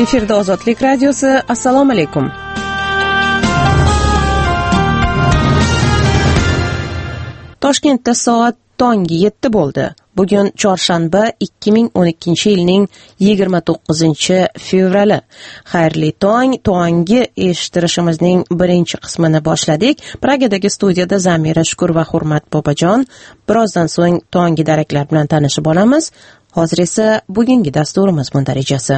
Efirda Ozodlik radiosi. Assalomu alaykum. Toshkentda soat tongi 7 bo'ldi. Bugun chorshanba 2012 yilning 29-fevrali. Xayrli tong. Tongi eshittirishimizning birinchi qismini boshladik. Pragadagi studiyada Zamira Shukur va Hurmat Bobojon. Birozdan so'ng tongi daraklar bilan tanishib olamiz. Hozir esa bugungi dasturimiz mundarijasi.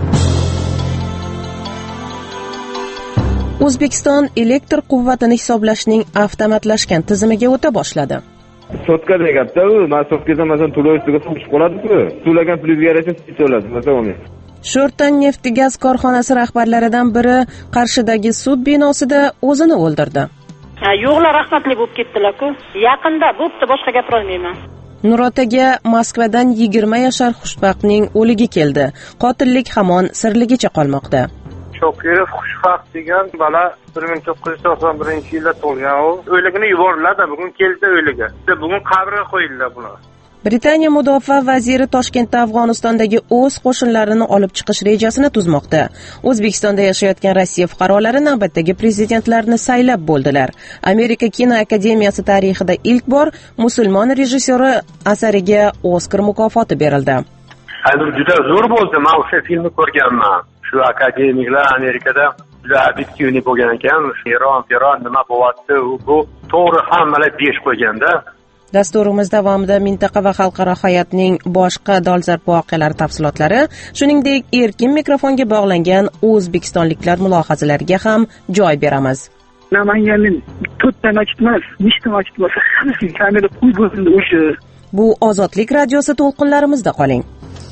O'zbekiston elektr quvvatini hisoblashning avtomatlashgan tizimiga o'ta boshladi. Sotka deganda men sotkadan masalan to'lov ustiga tushib qoladi-ku. To'lagan pulga yarasha to'ladi, masalan. Sho'rtan neft gaz korxonasi rahbarlaridan biri Qarshidagi sud binosida o'zini o'ldirdi. Yo'qlar rahmatli bo'lib ketdilar-ku. Yaqinda bo'pti, boshqa gapira olmayman. Nurotaga Moskvadan 20 yashar xushvaqtning o'ligi keldi. Qotillik hamon sirligicha qolmoqda. Shokirov Xushvaqt degan bola 1991-yilda tug'ilgan. U o'ligini yuboriladi, bugun keldi o'ligi. Bugun qabrga qo'yildi buni. Britaniya mudofaa vaziri Toshkentda Afg'onistondagi o'z qo'shinlarini olib chiqish rejasini tuzmoqda. O'zbekistonda yashayotgan Rossiya fuqarolari navbatdagi prezidentlarni saylab bo'ldilar. Amerika kinoakademiyasi tarixida ilk bor musulmon rejissyori asariga Oskar mukofoti berildi. Hozir juda zo'r bo'ldi. Men o'sha filmni ko'rganman. Shu akademiklar Amerikada juda obyektivniy bo'lgan ekan. Eron nima bo'lyapti? Bu to'g'ri hammalar besh qo'yganda. Dasturimiz davomida mintaqa va xalqaro hayotning boshqa dolzarb voqealari tafsilotlari, shuningdek erkin mikrofonga bog'langan o'zbekistonliklar mulohazalariga ham joy beramiz. Namanganning 4 ta masjid emas, 5 ta masjid bo'lsa, hammasiga kamera qo'yib bo'ldi o'sha. Bu Ozodlik radiosi to'lqinlarimizda qoling.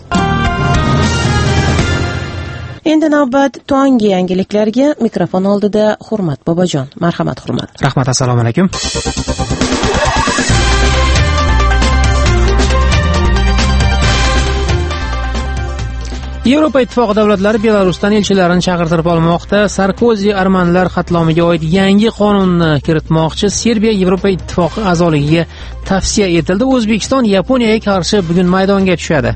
Endi navbat tongi yangiliklarga. Mikrofon oldida Hurmat Bobojon. Marhamat Hurmat. Rahmat, assalomu alaykum. Yevropa Ittifoqi davlatlari Belarusdan elchilarini chaqirtirib olmoqda. Sarkozi armanlar qatlomiga oid yangi qonunni kiritmoqchi. Serbiya Yevropa Ittifoqi a'zoligiga tavsiya etildi. O'zbekiston Yaponiyaga qarshi bugun maydonga tushadi.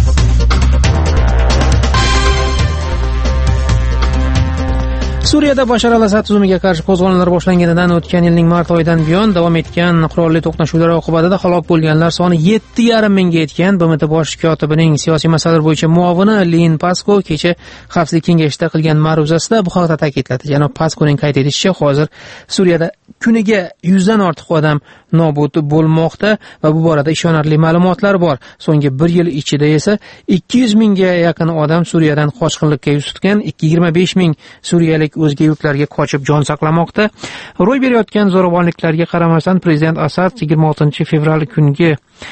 Suriyada Bashar al-Asad tuzumiga qarshi qo'zg'olonlar boshlanganidan o'tgan yilning mart oyidan buyon davom etgan qurolli to'qnashuvlar oqibatida halok bo'lganlar soni 7,5 mingga yetgan. BMT bosh kotibining siyosiy masalalar bo'yicha muovini Lin Pasko kecha Xavfsizlik kengashida qilgan ma'ruzasida bu haqda ta'kidladi. Janob Paskoning qayd etishicha, hozir Suriyada kuniga 100 dan ortiq odam nobud bo'lmoqda va bu borada ishonarli ma'lumotlar bor. So'nggi 1 yil ichida esa 200 mingga yaqin odam Suriyadan qochqinlikka yuz tutgan, 25 ming suriyalik o'zga yurtlarga qochib jon saqlamoqda. Ro'y berayotgan zo'ravonliklarga qaramasdan prezident Asad 26-fevral kungi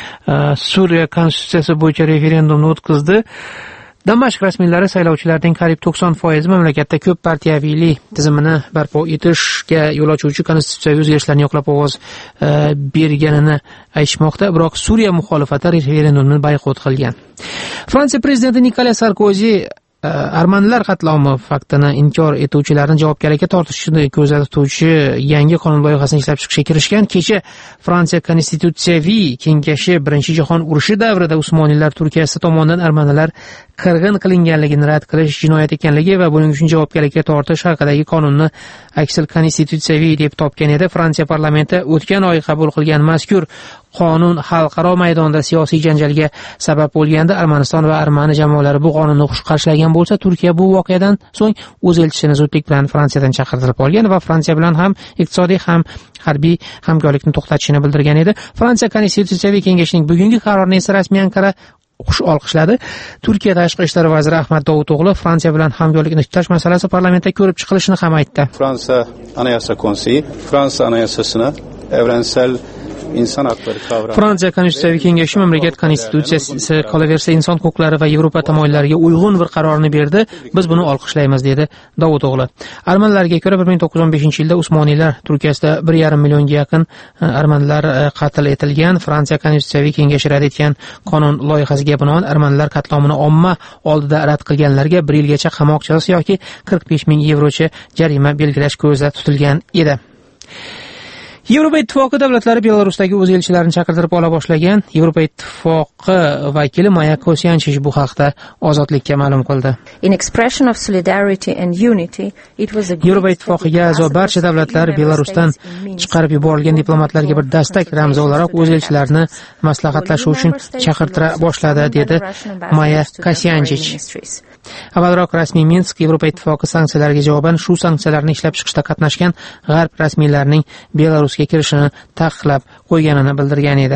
Suriya konstitutsiyasi bo'yicha referendumni o'tkazdi. Damashq rasmiylari saylovchilarning qariyb 90% mamlakatda ko'p partiyaviylik tizimini barpo etishga yo'l ochuvchi konstitutsiyaviy o'zgarishlarni yoqlab ovoz berganini aytishmoqda, biroq Suriya muxolifati referendumni boykot qilgan. Fransiya prezidenti Nikolas Sarkozi armanlar qatlomi faktini inkor etuvchilarni javobgarlikka tortishni ko'zda tutuvchi yangi qonun loyihasini ishlab chiqishga kirishgan. Kecha Fransiya konstitutsiyaviy kengashi Birinchi jahon urushi davrida Usmoniylar Turkiyasi tomonidan armanlar qirg'in qilinganligini rad qilish jinoyat ekanligi va buning uchun javobgarlikka tortish haqidagi qonunni aksil konstitutsiyaviy deb topgan edi. Fransiya parlamenti o'tgan oy qabul qilgan mazkur qonun xalqaro maydonda siyosiy janjalga sabab bo'lganda Armaniston va armani jamoalari bu qonunni xush qarshalagan bo'lsa, Turkiya bu voqeadan so'ng o'z elchisini zudlik bilan Fransiyadan chaqirtirib olgan va Fransiya bilan ham iqtisodiy ham harbiy hamkorlikni to'xtatishini bildirgan edi. Fransiya konstitutsiyaviy kengashining bugungi qarorini esa rasmiy Anqara xush olqishladi. Turkiya tashqi ishlar vaziri Ahmad Davuto'g'li Fransiya bilan hamkorlikni tiklash masalasi parlamentda ko'rib chiqilishini ham aytdi. Fransa Anayasa Konseyi Fransa Anayasasini evrensel inson huquqlari kavramini Fransiya konstitutsiyaviy kengashi mamlakat konstitutsiyasi qolaversa inson huquqlari va Yevropa tamoyillariga uyg'un bir qarorni berdi. Biz buni olqishlaymiz, dedi Davuto'g'li. Armanlarga ko'ra 1915-yilda Usmoniylar Turkiyasida 1,5 millionga yaqin armanlar qatl etilgan. Fransiya konstitutsiyaviy kengashi rad etgan qonun loyihasiga binoan armanlar qatlomini omma oldida rad qilganlarga 1 yilgacha qamoq jazosi yoki 45 ming yevrocha jarima belgilash ko'zda tutilgan edi. Yevropa Ittifoqi davlatlari Belarusdagi o'z elchilarini chaqirtirib ola boshlagan. Yevropa Ittifoqi vakili Maya Kosyanchich bu haqda Ozodlikka ma'lum qildi. Yevropa Ittifoqiga a'zo barcha davlatlar Belarusdan chiqarib yuborilgan diplomatlarga bir dastak ramzi o'laroq o'z elchilarini maslahatlashuv uchun chaqirtira boshladi, dedi Maya Kosyanchich. Avvalroq rasmiy Minsk Yevropa Ittifoqi sanksiyalarga javoban shu sanksiyalarni ishlab chiqishda qatnashgan g'arb rasmiylarining Belarusga kirishini taqiqlab qo'yganini bildirgan edi.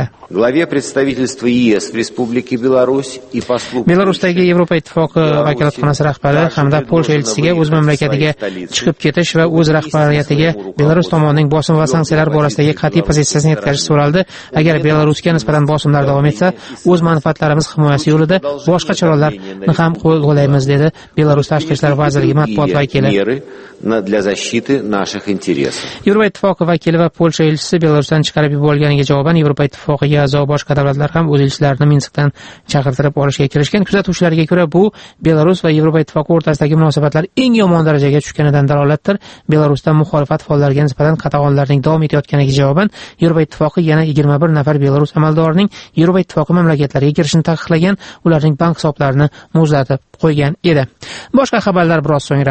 Belarusdagi Yevropa Ittifoqi vakolatxonasi rahbari hamda Polsha elchisiga o'z mamlakatiga chiqib ketish va o'z rahbariyatiga Belarus tomonining bosim va sanksiyalar borasidagi qat'iy pozitsiyasini yetkazish so'raldi. Agar Belarusga nisbatan bosimlar davom etsa, o'z manfaatlarimiz himoyasi yo'lida boshqa choralarni ham qo'llaymiz, dedi Belarus Tashqi ishlar vazirligi matbuot vakili. Yevropa Ittifoqi vakili va Polsha elchisi Belarusdan chiqarib yuborilganiga javoban Yevropa Ittifoqiga a'zo boshqa davlatlar ham o'z elchilarini Minskdan chaqirtirib olishga kirishgan. Kuzatuvchilarga ko'ra, bu Belarus va Yevropa Ittifoqi o'rtasidagi munosabatlar eng yomon darajaga tushganidan dalolatdir. Belarusda muxolifat faollariga nisbatan qatag'onlarning davom etayotganiga javoban Yevropa Ittifoqi yana 21 nafar Belarus amaldorining Yevropa Ittifoqi mamlakatlariga kirishini taqiqlagan, ularning bank hisoblarini muzlatib qo'ygan edi. Boshqa xabarlar biroz so'ngra.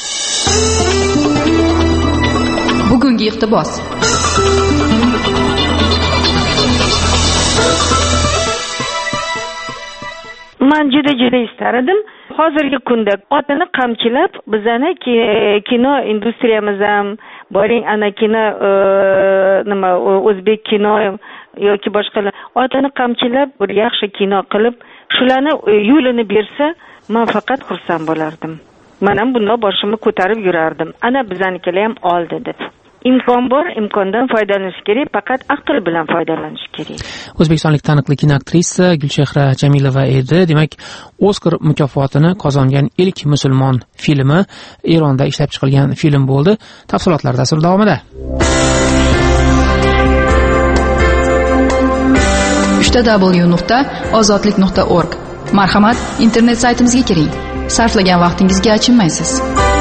Bugungi iqtibos. Men juda istardim. Hozirgi kunda otini qamchilab, bizani kino industriyamiz ham, boring ana kino nima o'zbek kino yoki boshqalar otini qamchilab bir yaxshi kino qilib, shularni yo'lini bersa, men faqat xursand bo'lardim. Men ham bundan boshimni ko'tarib yurardim. Ana bizanikilar ham oldi deb. Imkon bor, imkondan foydalanish kerak, faqat aql bilan foydalanish kerak. O'zbekistonlik taniqli kinoaktrisa Gulchehra Jamilova edi. Demak, Oskar mukofotini qozongan ilk musulmon filmi Eronda ishlab chiqilgan film bo'ldi. Tafsilotlar dastur davomida. 3w.ozodlik.org. Marhamat, internet saytimizga kiring. Sarflagan vaqtingizga achinmaysiz.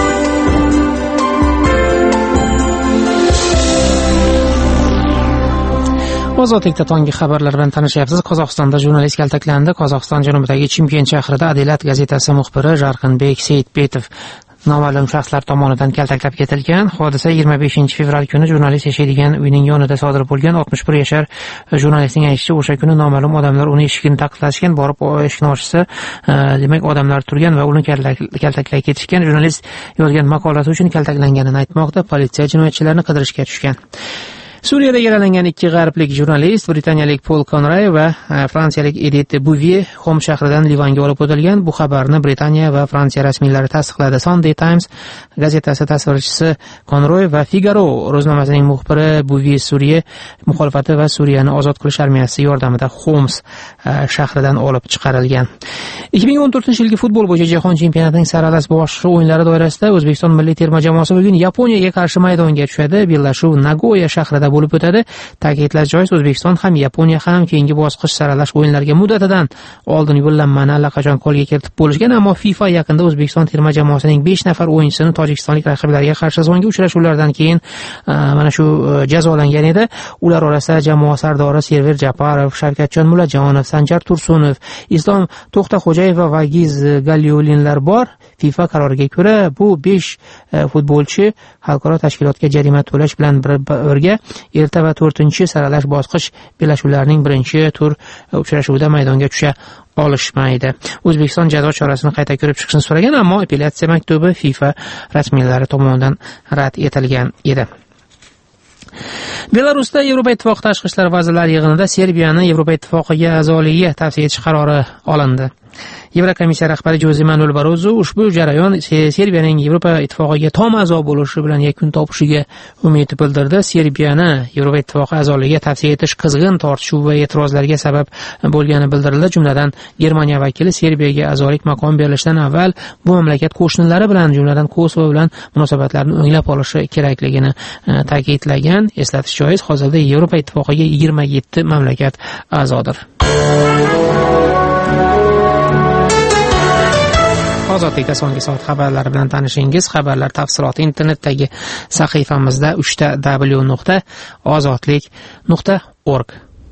Ozodlikda tongi xabarlar bilan tanishyapsiz. Qozog'istonda jurnalist kaltaklandi. Qozog'iston janubidagi Chimkent shahrida Adelat gazetasi muxbiri Jarqinbek Seyitbetov noma'lum shaxslar tomonidan kaltaklab ketilgan. Hodisa 25-fevral kuni jurnalist yashaydigan uyning yonida sodir bo'lgan. 61 yashar jurnalistning aytishicha, o'sha kuni noma'lum odamlar uni eshigini taqillashgan, borib eshikni ochsa, demak odamlar turgan va uni kaltaklab ketishgan. Jurnalist yozgan maqolasi uchun kaltaklanganini aytmoqda. Politsiya jinoyatchilarni qidirishga tushgan. Suriyada yaralangan ikki g'arblik jurnalist, britaniyalik Paul Conroy va fransiyalik Edith Bouvier Xom shahridan Livanga olib o'tilgan. Bu xabarni Britaniya va Fransiya rasmiylari tasdiqladi. Sunday Times gazetasi tasvirchisi Conroy va Figaro ro'znomasining muxbiri Bouvier Suriya muxolifati va Suriyani ozod qilish armiyasi yordamida Xoms shahridan olib chiqarilgan. 2014-yilgi futbol bo'yicha jahon chempionatining saralab boshqa o'yinlari doirasida O'zbekiston milliy terma jamoasi bugun Yaponiyaga qarshi maydonga tushadi. Bellashuv Nagoya shahrida bo'lib o'tadi. Ta'kidlash joiz, O'zbekiston ham Yaponiya ham keyingi bosqich saralash o'yinlariga muddatidan oldin yo'llanmani allaqachon qo'lga kiritib bo'lishgan, ammo FIFA yaqinda O'zbekiston terma jamoasining 5 nafar o'yinchisini tojikistonlik raqiblariga qarshi so'nggi uchrashuvlardan keyin mana shu jazolangan edi. Ular orasida jamoa sardori Server Japarov, Shavkatjon Mulajonov, Sanjar Tursunov, Islom To'xtaxo'jayev va Vagiz Galiolinlar bor. FIFA qaroriga ko'ra bu 5 futbolchi xalqaro tashkilotga jarima to'lash bilan birga erta va 4-saralash bosqich bellashuvlarining birinchi tur uchrashuvida maydonga tusha olishmaydi. O'zbekiston jazo chorasini qayta ko'rib chiqishni so'ragan, ammo apellyatsiya maktubi FIFA rasmiylari tomonidan rad etilgan edi. Belarusda Yevropa Ittifoqi tashqi ishlar vazirlari yig'inida Serbiyani Yevropa Ittifoqiga a'zoligiga tavsiya etish qarori olindi. Yevrokomissiya rahbari Jose Manuel Barroso ushbu jarayon Serbiyaning Yevropa Ittifoqiga tom a'zo bo'lishi bilan yakun topishiga umid bildirdi. Serbiyani Yevropa Ittifoqi a'zoligiga tavsiya etish qizg'in tortishuv va e'tirozlarga sabab bo'lgani bildirildi. Jumladan Germaniya vakili Serbiyaga a'zolik maqom berilishidan avval bu mamlakat qo'shnilari bilan, jumladan Kosovo bilan munosabatlarni o'nglab olishi kerakligini ta'kidlagan. Eslatish joiz, hozirda Yevropa Ittifoqiga 27 mamlakat a'zodir. ozodlikda so'nggi soat xabarlari bilan tanishingiz. Xabarlar tafsiloti internetdagi sahifamizda 3w.ozodlik.org.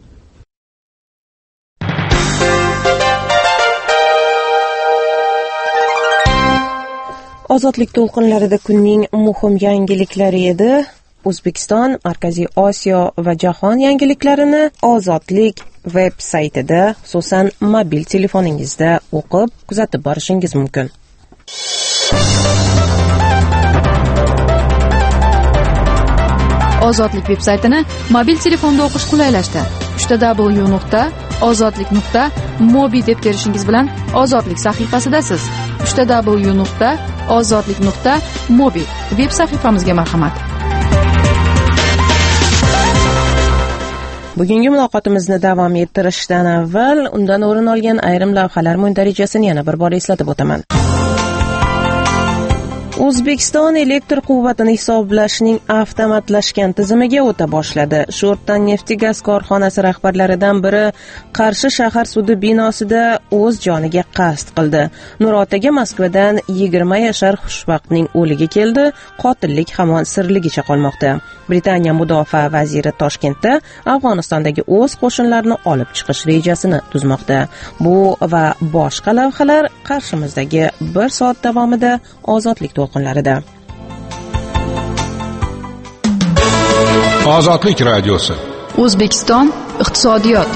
Ozodlik to'lqinlarida kunning muhim yangiliklari edi. O'zbekiston, Markaziy Osiyo va jahon yangiliklarini Ozodlik veb saytida, xususan mobil telefoningizda o'qib, kuzatib borishingiz mumkin. Ozodlik veb saytini mobil telefonda o'qish qulaylashdi. www.ozodlik.mobi deb terishingiz bilan Ozodlik sahifasidasiz. www.ozodlik.mobi veb sahifamizga marhamat. Bugungi muloqotimizni davom ettirishdan avval undan o'rin olgan ayrim lavhalar mundarijasini yana bir bor eslatib o'taman. O'zbekiston elektr quvvatini hisoblashning avtomatlashgan tizimiga o'ta boshladi. Sho'rtdan neft-gaz korxonasi rahbarlaridan biri Qarshi shahar sudi binosida o'z joniga qasd qildi. Nurotaga Moskvadan 20 yashar xushvaqtning o'ligi keldi. Qotillik hamon sirligicha qolmoqda. Britaniya mudofaa vaziri Toshkentda Afg'onistondagi o'z qo'shinlarini olib chiqish rejasini tuzmoqda. Bu va boshqa lavhalar qarshimizdagi 1 soat davomida Ozodlik to'lqinlarida. Ozodlik radiosi. O'zbekiston iqtisodiyot.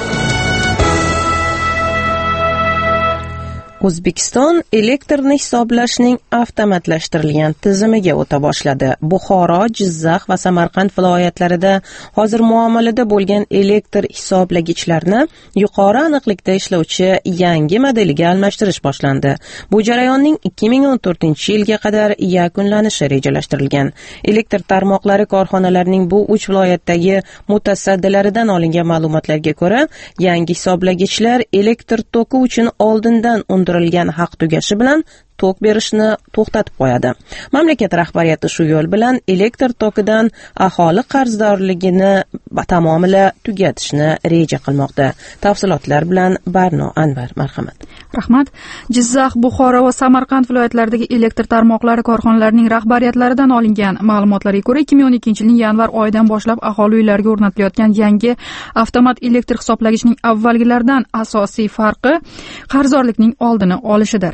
O'zbekiston elektrni hisoblashning avtomatlashtirilgan tizimiga o'ta boshladi. Buxoro, Jizzax va Samarqand viloyatlarida hozir muomalada bo'lgan elektr hisoblagichlarni yuqori aniqlikda ishlovchi yangi modeliga almashtirish boshlandi. Bu jarayonning 2014-yilga qadar yakunlanishi rejalashtirilgan. Elektr tarmoqlari korxonalarining bu 3 viloyatdagi mutasaddilaridan olingan ma'lumotlarga ko'ra, yangi hisoblagichlar elektr toki uchun oldindan undirilgan haq tugashi bilan tok berishni to'xtatib qo'yadi. Mamlakat rahbariyati shu yo'l bilan elektr tokidan aholi qarzdorligini tamomila tugatishni reja qilmoqda. Tafsilotlar bilan Barno Anvar, marhamat. Rahmat. Jizzax, Buxoro va Samarqand viloyatlaridagi elektr tarmoqlari korxonalarining rahbariyatlaridan olingan ma'lumotlarga ko'ra 2012-yilning yanvar oyidan boshlab aholi uylariga o'rnatilayotgan yangi avtomat elektr hisoblagichning avvalgilaridan asosiy farqi qarzdorlikning oldini olishidir.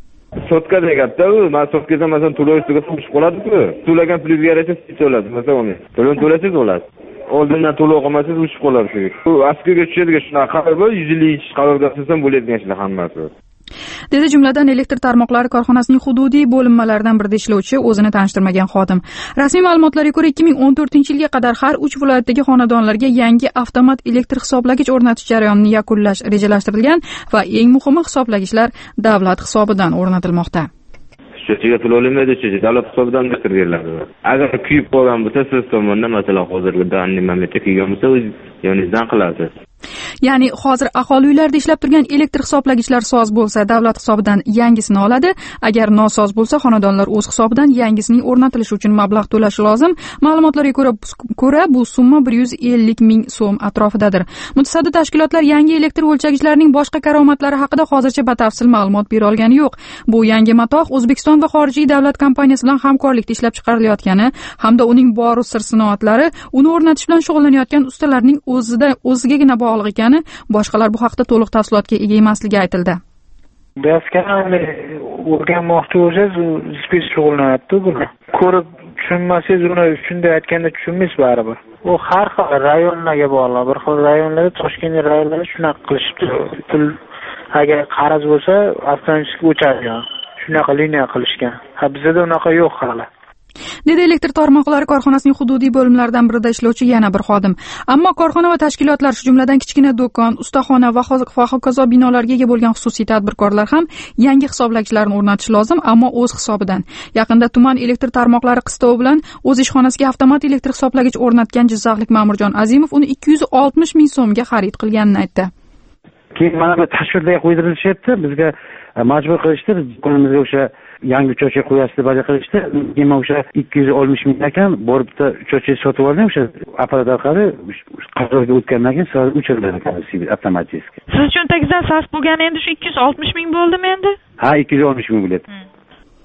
Sotka deganda men sotkadan masalan to'lov ustiga qo'shib qoladi-ku. To'lagan pulga yarasha to'ladi. Masalan, to'lov to'lasangiz bo'ladi. Oldindan to'lov qilmasangiz ushib qoladi. Bu askiga tushadigan shunaqa xabar bor, 150 qarorga asosan bo'ladigan ishlar hammasi. Dedi jumladan elektr tarmoqlari korxonasining hududiy bo'linmalaridan birida ishlovchi o'zini tanishtirmagan xodim. Rasmiy ma'lumotlarga ko'ra 2014-yilga qadar har 3 viloyatdagi xonadonlarga yangi avtomat elektr hisoblagich o'rnatish jarayonini yakunlash rejalashtirilgan va eng muhimi hisoblagichlar davlat hisobidan o'rnatilmoqda. Shuncha pul olinmaydi, davlat hisobidan beriladi. Agar kuyib qolgan bo'lsa, siz tomonidan masalan hozirgi danli mamlakat kuygan bo'lsa, o'z yoningizdan qilasiz. Ya'ni hozir aholi uylarida ishlab turgan elektr hisoblagichlar soz bo'lsa, davlat hisobidan yangisini oladi. Agar nosoz bo'lsa, xonadonlar o'z hisobidan yangisining o'rnatilishi uchun mablag' to'lashi lozim. Ma'lumotlarga ko'ra bu summa 150 ming so'm atrofidadir. Mutasaddi tashkilotlar yangi elektr o'lchagichlarning boshqa karomatlari haqida hozircha batafsil ma'lumot bera olgani yo'q. Bu yangi matoh O'zbekiston va xorijiy davlat kompaniyasi bilan hamkorlikda ishlab chiqarilayotgani hamda uning bor sir sinoatlari, uni o'rnatish bilan shug'ullanayotgan ustalarning o'zigagina bog'liq ekani, boshqalar bu haqda to'liq tafsilotga ega emasligi aytildi. Daskanali o'rganmoqchi bo'lsangiz, spes shug'ullanadi buni. Ko'rib tushunmasangiz, uni shunday aytganda tushunmaysiz baribir. U har xil rayonlarga bog'liq. Bir xil rayonlarda, Toshkent rayonlarida shunaqa qilishibdi. Pul agar qarz bo'lsa, avtomatik o'chadi. Shunaqa liniya qilishgan. Bizda unaqa yo'q hali. Dedi elektr tarmoqlari korxonasining hududiy bo'limlaridan birida ishlovchi yana bir xodim. Ammo korxona va tashkilotlar, shu jumladan kichkina do'kon, ustaxona va hokazo binolarga ega bo'lgan xususiy tadbirkorlar ham yangi hisoblagichlarni o'rnatish lozim, ammo o'z hisobidan. Yaqinda tuman elektr tarmoqlari qistovi bilan o'z ishxonasiga avtomat elektr hisoblagich o'rnatgan jizzaxlik Ma'murjon Azimov uni 260 ming so'mga xarid qilganini aytdi. Keyin mana bu tashkilotlarga qo'ydirilishyapti, bizga majbur qilishdi, qo'limizga o'sha yangi uchochka qo'yasiz deb baja qilishdi. Keyin o'sha 260 ming ekan, borib bitta uchochka sotib oldim, o'sha apparat orqali qarorga o'tgandan keyin so'ra o'chiriladi avtomatik. Siz cho'ntagingizdan sarf bo'lgani endi shu 260 ming bo'ldimi endi? Ha, 260 ming bo'ladi.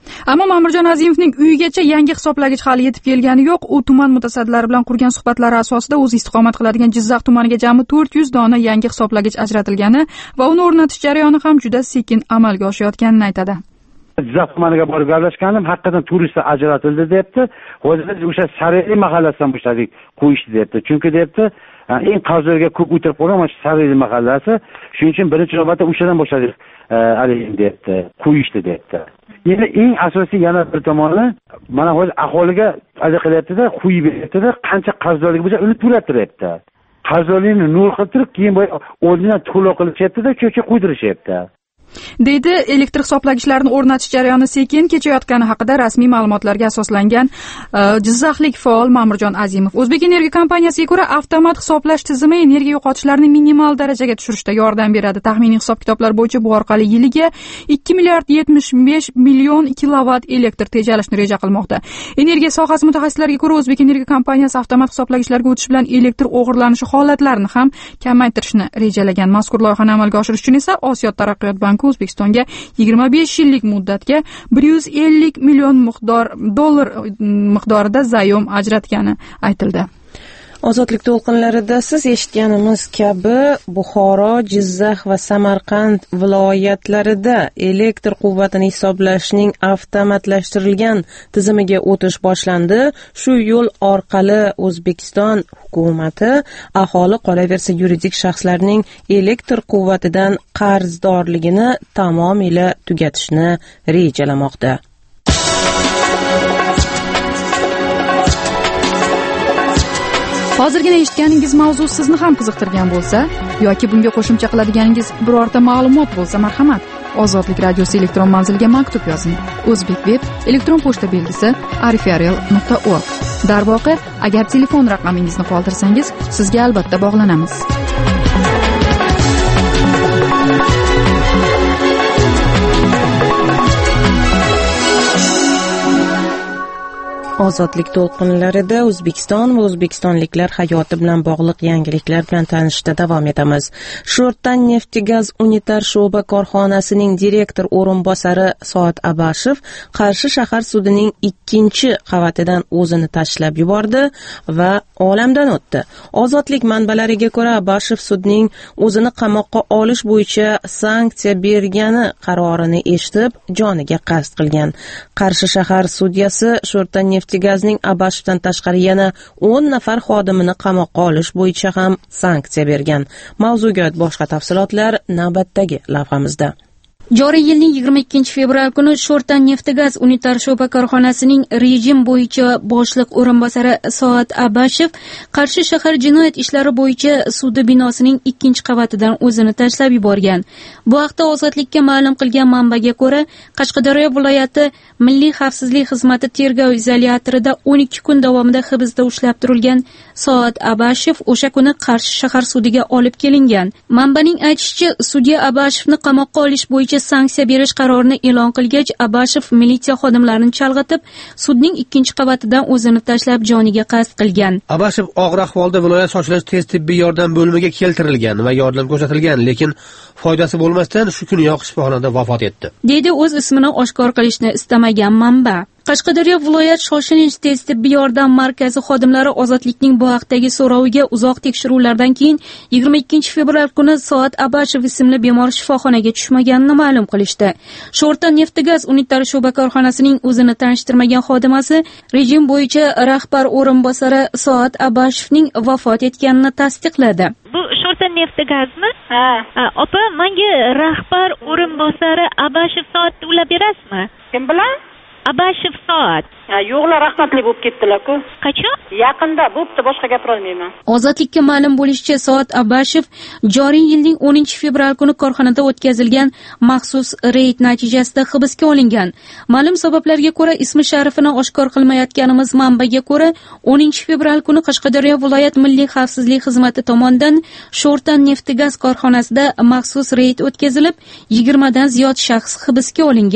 Ammo Ma'murjon Azimovning uyigacha yangi hisoblagich hali yetib kelgani yo'q. U tuman mutasaddilari bilan qurgan suhbatlari asosida o'zi istiqomat qiladigan Jizzax tumaniga jami 400 dona yangi hisoblagich ajratilgani va uni o'rnatish jarayoni ham juda sekin amalga oshayotganini aytadi. Jizzax tumaniga borib gaplashgandim, haqiqatan turistlar ajratildi debdi. Hozir biz o'sha Sarayli mahallasidan boshladik qo'yishdi debdi. Chunki debdi, eng qarzlarga ko'p o'tirib qolgan mana shu Sarayli mahallasi. Shuning uchun birinchi navbatda o'shadan boshladik debdi, qo'yishdi debdi. Yana eng asosiy yana bir tomoni, mana hozir aholiga qilyapti-da, qo'yib beryapti-da, qancha qarzdorligi bo'lsa uni to'lattiryapti. Qarzdorlikni nol qilib turib, keyin oldindan to'lov qilishyapti-da, cho'cha qo'ydirishyapti. deydi. Elektr hisoblagichlarni o'rnatish jarayoni sekin kechayotgani haqida rasmiy ma'lumotlarga asoslangan jizzaxlik faol Ma'murjon Azimov. O'zbek Energiya kompaniyasiga ko'ra, avtomat hisoblash tizimi energiya yo'qotishlarni minimal darajaga tushirishda yordam beradi. Taxminiy hisob-kitoblar bo'yicha bu orqali yiliga 2 milliard 75 million kilovat elektr tejalishni reja qilmoqda. Energiya sohasi mutaxassislariga ko'ra, O'zbek Energiya kompaniyasi avtomat hisoblagichlarga o'tish bilan elektr o'g'irlanishi holatlarini ham kamaytirishni rejalagan. Mazkur loyihani amalga oshirish uchun esa Osiyo taraqqiyot banki O'zbekistonga 25 yillik muddatga 150 million dollar miqdorida zayyom ajratgani aytildi. Ozodlik to'lqinlarida siz eshitganimiz kabi Buxoro, Jizzax va Samarqand viloyatlarida elektr quvvatini hisoblashning avtomatlashtirilgan tizimiga o'tish boshlandi. Shu yo'l orqali O'zbekiston hukumati aholi, qolaversa yuridik shaxslarning elektr quvvatidan qarzdorligini tamomila tugatishni rejalamoqda. Hozirgina eshitganingiz mavzu sizni ham qiziqtirgan bo'lsa yoki bunga qo'shimcha qiladiganingiz birorta ma'lumot bo'lsa, marhamat, Ozodlik radiosi elektron manziliga maktub yozing. O'zbek web elektron pochta belgisi arifiarel.org. Darvoqe, agar telefon raqamingizni qoldirsangiz, sizga albatta bog'lanamiz. Ozodlik to'lqinlarida O'zbekiston va o'zbekistonliklar hayoti bilan bog'liq yangiliklar bilan tanishishda davom etamiz. Sho'rtan neft-gaz unitar sho'ba korxonasining direktor o'rinbosari Soat Abashev Qarshi shahar sudining 2-qavatidan o'zini tashlab yubordi va olamdan o'tdi. Ozodlik manbalariga ko'ra, Abashev sudning o'zini qamoqqa olish bo'yicha sanksiya bergani qarorini eshitib, joniga qasd qilgan. Qarshi shahar sudyasi Sho'rtan neft-gazning Abashevdan tashqari yana 10 nafar xodimini qamoqqa olish bo'yicha ham sanksiya bergan. Mavzuga boshqa tafsilotlar navbatdagi lavhamizda. Joriy yilning 22 fevral kuni Sho'rtan neft-gaz unitar sho'ba korxonasining rejim bo'yicha boshliq o'rinbosari Soat Abashev Qarshi shahar jinoyat ishlari bo'yicha sudi binosining 2-qavatidan o'zini tashlab yuborgan. Bu haqda Ozodlikka ma'lum qilgan manbaga ko'ra, Qashqadaryo viloyati Milliy xavfsizlik xizmati tergov izolyatorida 12 kun davomida hibsda ushlab turilgan Soat Abashev o'sha kuni Qarshi shahar sudiga olib kelingan. Manbaning aytishicha, sudya Abashevni qamoqqa olish bo'yicha sanksiya berish qarorini e'lon qilgach, Abashev militsiya xodimlarini chalg'itib, sudning 2-qavatidan o'zini tashlab joniga qasd qilgan. Abashev og'ir ahvolda viloyat shoshilinch tez tibbiy yordam bo'limiga keltirilgan va yordam ko'rsatilgan, lekin foydasi bo'lmasdan shu kuniyoq shifoxonada vafot etdi, deydi o'z ismini oshkor qilishni istamagan manba. Qashqadaryo viloyat shoshilinch tez tibbiy yordam markazi xodimlari Ozodlikning bu haqdagi so'roviga uzoq tekshiruvlardan keyin 22 fevral kuni Soat Abashev ismli bemor shifoxonaga tushmaganini ma'lum qilishdi. Sho'rtan neft-gaz unitar sho'ba korxonasining o'zini tanishtirmagan xodimasi rejim bo'yicha rahbar o'rinbosari Soat Abashevning vafot etganini tasdiqladi. Bu Sho'rtan neft-gazmi? Ha. Opa, menga rahbar o'rinbosari Abashev Soatni ulab berasizmi? Kim bilan? Abashev Soat. Yo'qlar, rahmatli bo'lib ketdilar-ku. Qachon? Yaqinda bo'pti, boshqa gapira olmayman. Ozodlikka ma'lum bo'lishicha, Soat Abashev joriy yilning 10 fevral kuni korxonada o'tkazilgan maxsus reyd natijasida hibsga olingan. Ma'lum sabablarga ko'ra ismi sharifini oshkor qilmayotganimiz manbaga ko'ra, 10 fevral kuni Qashqadaryo viloyat Milliy xavfsizlik xizmati tomonidan Sho'rtan neft-gaz korxonasida maxsus reyd o'tkazilib, 20 dan ziyod shaxs hibsga olingan.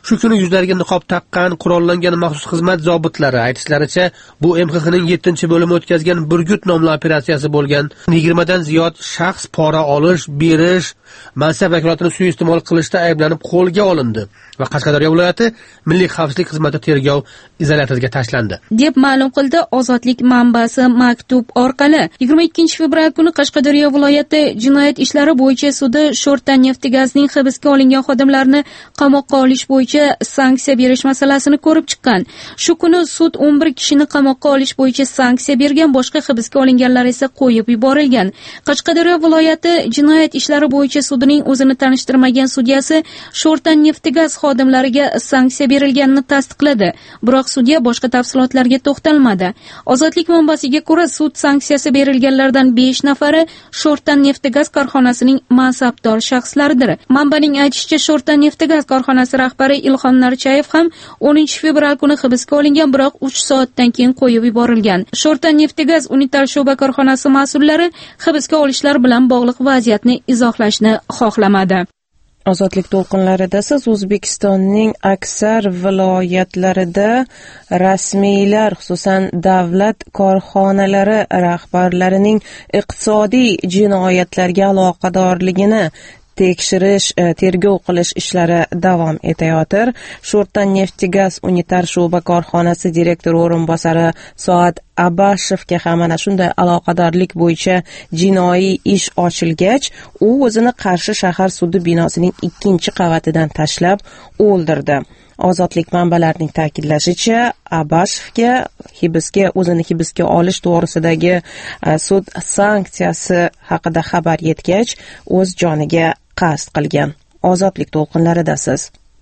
Shu kuni yuzlariga niqob taqqan qurollangan maxsus xizmat zobitlari aytishlaricha, bu MXXning 7-bo'limi o'tkazgan Burgut nomli operatsiyasi bo'lgan. 20 dan ziyod shaxs pora olish, berish, mansab vakolatini suiiste'mol qilishda ayblanib qo'lga olindi va Qashqadaryo viloyati Milliy xavfsizlik xizmati tergov izolyatoriga tashlandi, deb ma'lum qildi Ozodlik manbasi maktub orqali. 22 fevral kuni Qashqadaryo viloyati jinoyat ishlari bo'yicha sudi Sho'rta neft-gazning hibsga olingan xodimlarni qamoqqa olish bo'yicha sanksiya berish masalasini ko'rib chiqqan. Shu kuni sud 11 kishini qamoqqa olish bo'yicha sanksiya bergan, boshqa hibsga olinganlar esa qo'yib yuborilgan. Qashqadaryo viloyati jinoyat ishlari bo'yicha sudining o'zini tanishtirmagan sudyasi Sho'rta neft-gaz xodimlariga sanksiya berilganini tasdiqladi. Biroq sudya boshqa tafsilotlarga to'xtalmadi. Ozodlik manbasiga ko'ra, sud sanksiyasi berilganlardan 5 nafari Sho'rta neft-gaz korxonasining mansabdor shaxslaridir. Manbaning aytishicha, Sho'rta neft-gaz korxonasi rahbari Ilhom Narchayev ham 10 fevral kuni hibsga olingan, biroq 3 soatdan keyin qo'yib yuborilgan. Sho'rta neft-gaz unitar sho'ba korxonasi mas'ullari hibsga olishlar bilan bog'liq vaziyatni izohlashni xohlamadi. Ozodlik to'lqinlarida siz O'zbekistonning aksar viloyatlarida rasmiylar, xususan davlat korxonalari rahbarlarining iqtisodiy jinoyatlarga aloqadorligini tekshirish, tergov qilish ishlari davom etayotir. Sho'rta neft-gaz unitar sho'ba korxonasi direktori o'rinbosari Soat Abashevga ham mana shunday aloqadorlik bo'yicha jinoiy ish ochilgach, u o'zini Qarshi shahar sudi binosining 2-qavatidan tashlab o'ldirdi. Ozodlik manbalarining ta'kidlashicha, Abashevga o'zini hibsga olish to'g'risidagi sud sanksiyasi haqida xabar yetgach, o'z joniga qasd qilgan. Ozodlik to'lqinlarida siz.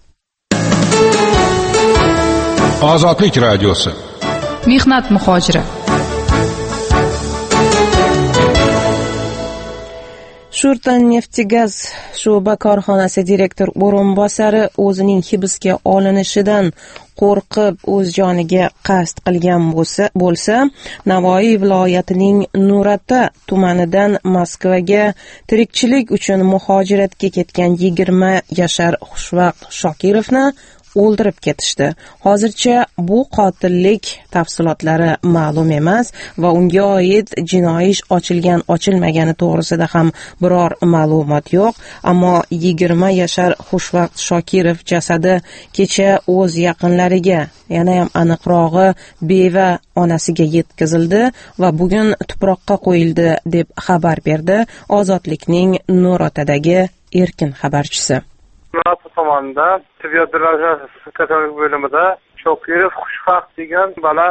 Ozodlik radiosi. Mehnat muhojiri. Sho'rta neft-gaz sho'ba korxonasi direktor o'rinbosari o'zining hibsga olinishidan qo'rqib o'z joniga qasd qilgan bo'lsa, Navoiy viloyatining Nurota tumanidan Moskvaga tirikchilik uchun muhojiratga ketgan 20 yashar Xushvaqt Shokirovni o'ldirib ketishdi. Hozircha bu qotillik tafsilotlari ma'lum emas va unga oid jinoiy ish ochilmagani to'g'risida ham biror ma'lumot yo'q, ammo 20 yashar Xushvaqt Shokirov jasadi kecha o'z yaqinlariga, yana ham aniqrog'i beva onasiga yetkazildi va bugun tuproqqa qo'yildi deb xabar berdi Ozodlikning Nurotadagi erkin xabarchisi. Nurota tomonidan tibbiyot birlashmasi kasallik bo'limida Shokirov Xushvaqt degan bola